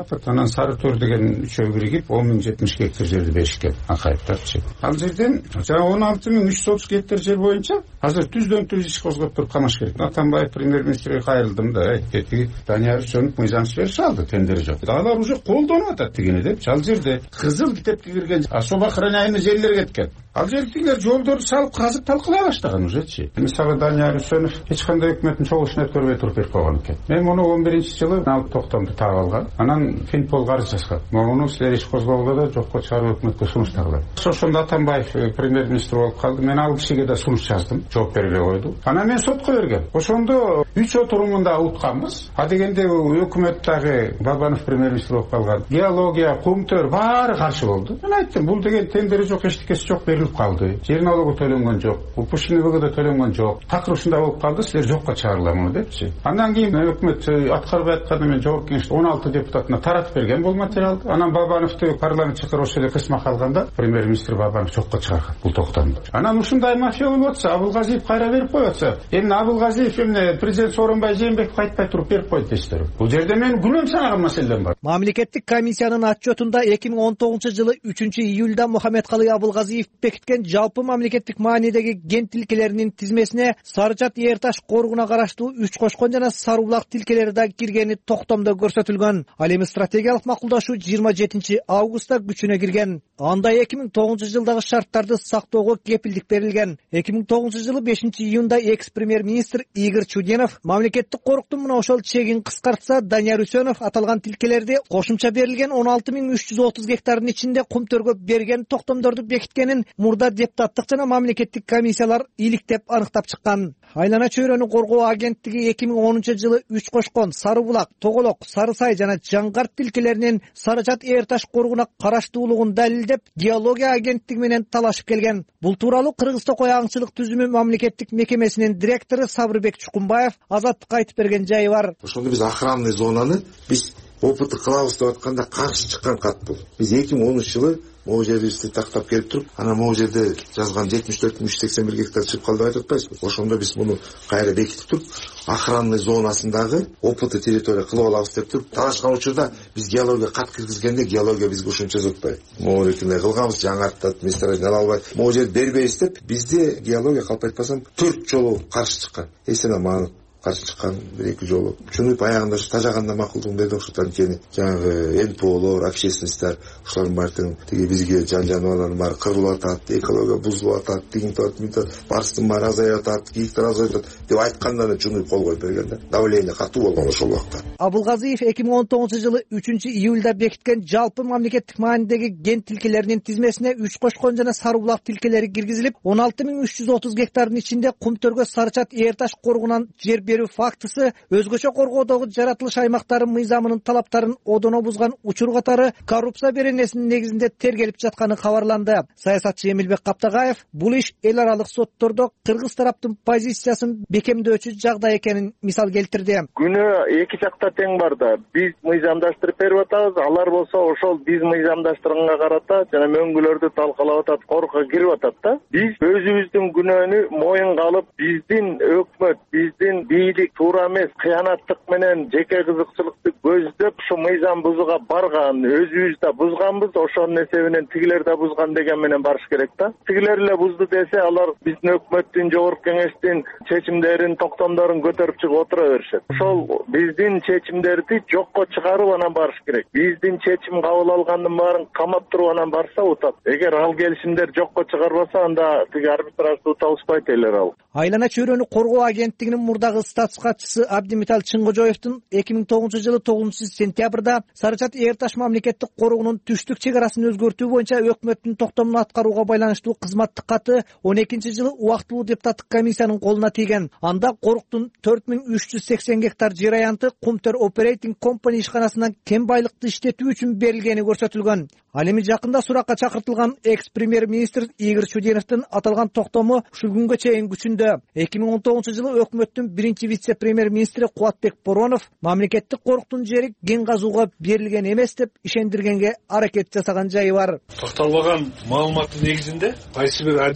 апат. Анан Сары Төр деген үчөө биригип он миң жетимиш гектар жерди беришкен Акаевдерчи. Ал жерден жана он алты миң үч жүз отуз гектар жер боюнча азыр түздөн түз иш козгоп туруп камаш керек. Атамбаев премьер-министрге кайрылдым да, кетти. Данияр Үсөнов мыйзамчы бериши алды, тендери жок. Алар уже колдонуп атат дегени деп. Ал жерде кызыл китепке кирген особо охраняемый жерлер кеткен. Ал жердегилер жолдорду салып казып талкалай баштаган уже-чи. Мисалы Данияр Үсөнов эч кандай өкмөттүн чогулушун өткөрбөй туруп берип койгон экен. Мен муну он биринчи жылы алып токтомду таап алгам. Анан Финпол карыз жазган. Муну силер иш козгоого да жокко чыгарып өкмөткө сунуш тагылат. Ошондо Атамбаев премьер-министр болуп калды. Мен ал кишиге да сунуш жаздым. Жооп бербей койду. Анан мен сотко бергем. Ошондо үч отурумунда утканбыз. А дегенде өкмөт дагы Бабанов премьер-министр болуп калган. Геология, Кумтөр баары каршы болду. Мен айттым, бул деген тендери жок, эчтекеси жок, берилип калды. Жер налогу төлөнгөн жок, упущенныйга да төлөнгөн жок. Такыр ушундай болуп калды, силер жокко чыгарыламы депчи. Андан кийин өкмөт аткарбай атканда мен жогорку кеңеште он алты депутатына таратып берген бул материалды. Анан Бабановду парламент чакырып ошол эле кысмак алганда премьер-министр Бабанов жокко чыгарган бул токтомду. Анан ушундай мафия болуп атса, Абылгазиев кайра берип коюп атса, эмне Абылгазиев эмне президент Сооронбай Жээнбеков кайтпай туруп берип койду дейсиздер. Бул жерде мен күнөөм санаган маселем бар. Мамлекеттик комиссиянын отчетунда эки миң он тогузунчу жылы үчүнчү июлда Мухаммедкалый Абылгазиев бекиткен жалпы мамлекеттик маанидеги ген тилкелеринин тизмесине Сарычат Эр Таш коругуна караштуу Үч Кошкон жана Сары Булак тилкелери да киргени токтомдо көрсөтүлгөн. Ал эми стратегиялык макулдашуу жыйырма жетинчи августта күчүнө кирген. Анда эки миң тогузунчу жылдагы шарттарды сактоого кепилдик берилген. эки миң тогузунчу жылы бешинчи июнда экс премьер-министр Игорь Чуденов мамлекеттик коруктун мына ошол чегин кыскартса, Данияр Үсөнов аталган тилкелерди кошумча берилген он алты миң үч жүз отуз гектардын ичинде Кумтөргө берген токтомдорду бекиткенин мурда депутаттык жана мамлекеттик комиссиялар иликтеп аныктап чыккан. Айлана чөйрөнү коргоо агенттиги эки миң онунчу жылы Үч Кошкон, Сары Булак, Тоголок, Сары Сай жана Жаңгарт тилкелеринин Сарычат Эр Таш коругуна караштуулугун далилдеп, геология агенттиги менен талашып келген. Бул тууралуу Кыргыз Токой аңчылык түзүмү мамлекеттик мекемесинин директору Сабырбек Чукумбаев Азаттыкка айтып берген жайы бар. Ошондо биз охранный зонаны биз опыты кылабыз деп атканда каршы чыккан кат бул. Биз эки миң онунчу жылы могу жерибизди тактап келип туруп, анан могу жерде жазган жетимиш төрт миң үч жүз сексен бир гектар чыгып калды деп атпайсызбы? Ошондо биз муну кайра бекитип туруп, охранный зонасындагы опыты территория кылып алабыз деп туруп, талашкан учурда биз геология кат киргизгенде геология бизге ошончо өтпөй. Могу эркиндей кылганбыз, Жаңартта месторождение ала албай, могу жерди бербейбиз деп, бизде геология калп айтпасам төрт жолу каршы чыккан. Эсен мага каршы чыккан бир эки жолу. Чунуп аягында ушу тажаганда макулдугун берди ошол анткени жанагы эн пэ олор, общественностьтар ошолордун баардыгы тиги бизге жан жаныбарлардын баары кырылып атат, экология бузулуп атат, тигин барстын баары азайып атат, кийиктер азайып атат деп айтканда чунуп кол коюп берген да. Давление катуу болгон ошол убакта. Абылгазиев эки миң он тогузунчу жылы үчүнчү июлда бекиткен жалпы мамлекеттик маанидеги ген тилкелеринин тизмесине Үч Кошкон жана Сары Булак тилкелери киргизилип, он алты миң үч жүз отуз гектардын ичинде Кумтөргө Сарычат Эр Таш коругунан жер фактысы өзгөчө коргоодогу жаратылыш аймактары мыйзамынын талаптарын одоно бузган учур катары коррупция беренесинин негизинде тергелип жатканы кабарланды. Саясатчы Эмилбек Каптагаев бул иш эл аралык соттордо кыргыз тараптын позициясын бекемдөөчү жагдай экенин мисал келтирди. Күнөө эки жакта тең бар да. Биз мыйзамдаштырып берип атабыз, алар болсо ошол биз мыйзамдаштырганга карата жана мөңгүлөрдү талкалап атат, коркуга кирип атат да. Биз өзүбүздүн күнөөнү моюнга алып, биздин өкмөт, биздин бийлик туура эмес кыянаттык менен жеке кызыкчылыкты көздөп ушу мыйзам бузууга барган, өзүбүз да бузганбыз, ошонун эсебинен тигилер да бузган деген менен барыш керек да. Тигилер эле бузду десе, алар биздин өкмөттүн, жогорку кеңештин чечимдерин, токтомдорун көтөрүп чыгып отура беришет. Ошол биздин чечимдерди жокко чыгарып анан барыш керек. Биздин чечим кабыл алгандын баарын камап туруп анан барса утат. Эгер ал келишимдер жокко чыгарбаса, анда тиги арбитражды уталышпайт элер ал. Айлана чөйрөнү коргоо агенттигинин мурдагы статус катчысы Абдимитал Чыңгожоевдун эки миң тогузунчу жылы тогузунчу сентябрда Сарычат Эр Таш мамлекеттик корugунун түштүк чек арасын өзгөртүү боюнча өкмөттүн токтомун аткарууга байланыштуу кызматтык каты он экинчи жылы убактылуу депутаттык комиссиянын колуна тийген. Анда коруктун төрт миң үч жүз сексен гектар жер аянты Кумтөр Operating Company ишканасынан кем байлыкты иштетүү үчүн берилгени көрсөтүлгөн. Ал эми жакында суракка чакыртылган экс премьер-министр Игорь Чуденовдун аталган токтому ушул күнгө чейин күчүндө. эки миң он тогузунчу жылы өкмөттүн биринчи вице-премьер-министри Кубатбек Боронов мамлекеттик коруктун жери ген казууга берилген эмес деп ишендиргенге аракет жасаган жайы бар. Токтолбогон маалыматтын негизинде кайсы бир адис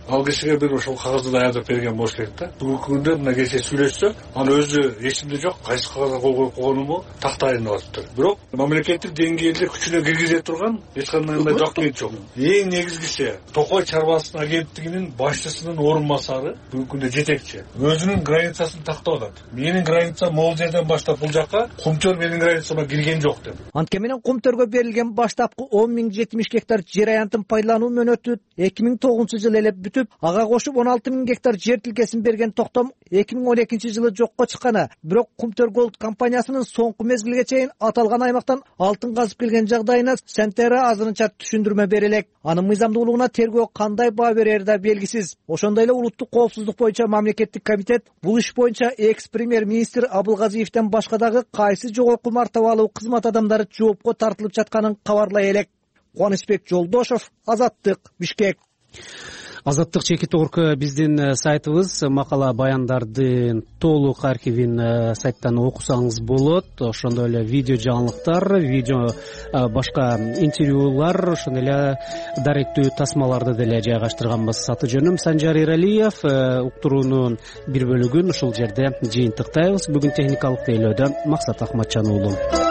ал кишиге бир ошол кагазды даярдап берген болуш керек да. Бүгүнкү күндө мына кеше сүйлөшсө, анын өзү эсимде жок, кайсы кагазга кол коюп койгонуму тактайын деп атыптыр. Бирок мамлекеттик деңгээлде күчүнө киргизе турган эч кандай документ жок. Эң негизгиси Токой чарбасын агенттигинин башчысынын орун басары бүгүнкү күндө жетекчи. Өзүнүн границасын тактап атат. Менин границам могул жерден баштап бул жака, Кумтөр менин границама кирген жок деп. Анткени менен Кумтөргө берилген баштапкы он миң жетимиш гектар жер аянтын пайдалануу мөөнөтү эки миң тогузунчу жылы эле бүтүп, ага кошуп он алты миң гектар жер тилкесин берген токтом эки миң он экинчи жылы жокко чыкканы. Бирок Кумтөр Голд компаниясынын соңку мезгилге чейин аталган аймактан алтын казып келген жагдайына Сентера азырынча түшүндүрмө бере элек. Анын мыйзамдуулугуна тергөө кандай баа берери да белгисиз. Ошондой эле улуттук коопсуздук боюнча мамлекеттик комитет бул иш боюнча экс премьер-министр Абылгазиевден башка дагы кайсы жогорку мартабалуу кызмат адамдары жоопко тартылып жатканын кабарлай элек. Кубанычбек Жолдошов, Азаттык, Бишкек. Азаттык чекит орку биздин сайтыбыз, макала баяндардын толук архивин сайттан окусаңыз болот. Ошондой эле видео жаңылыктар, видео башка интервьюлар, ошондой эле даректүү тасмаларды деле жайгаштырганбыз. Аты жөнүм Санжар Эралиев. Уктуруунун бир бөлүгүн ушул жерде жыйынтыктайбыз. Бүгүн техникалык тейлөөдө Максат Акматжан уулу.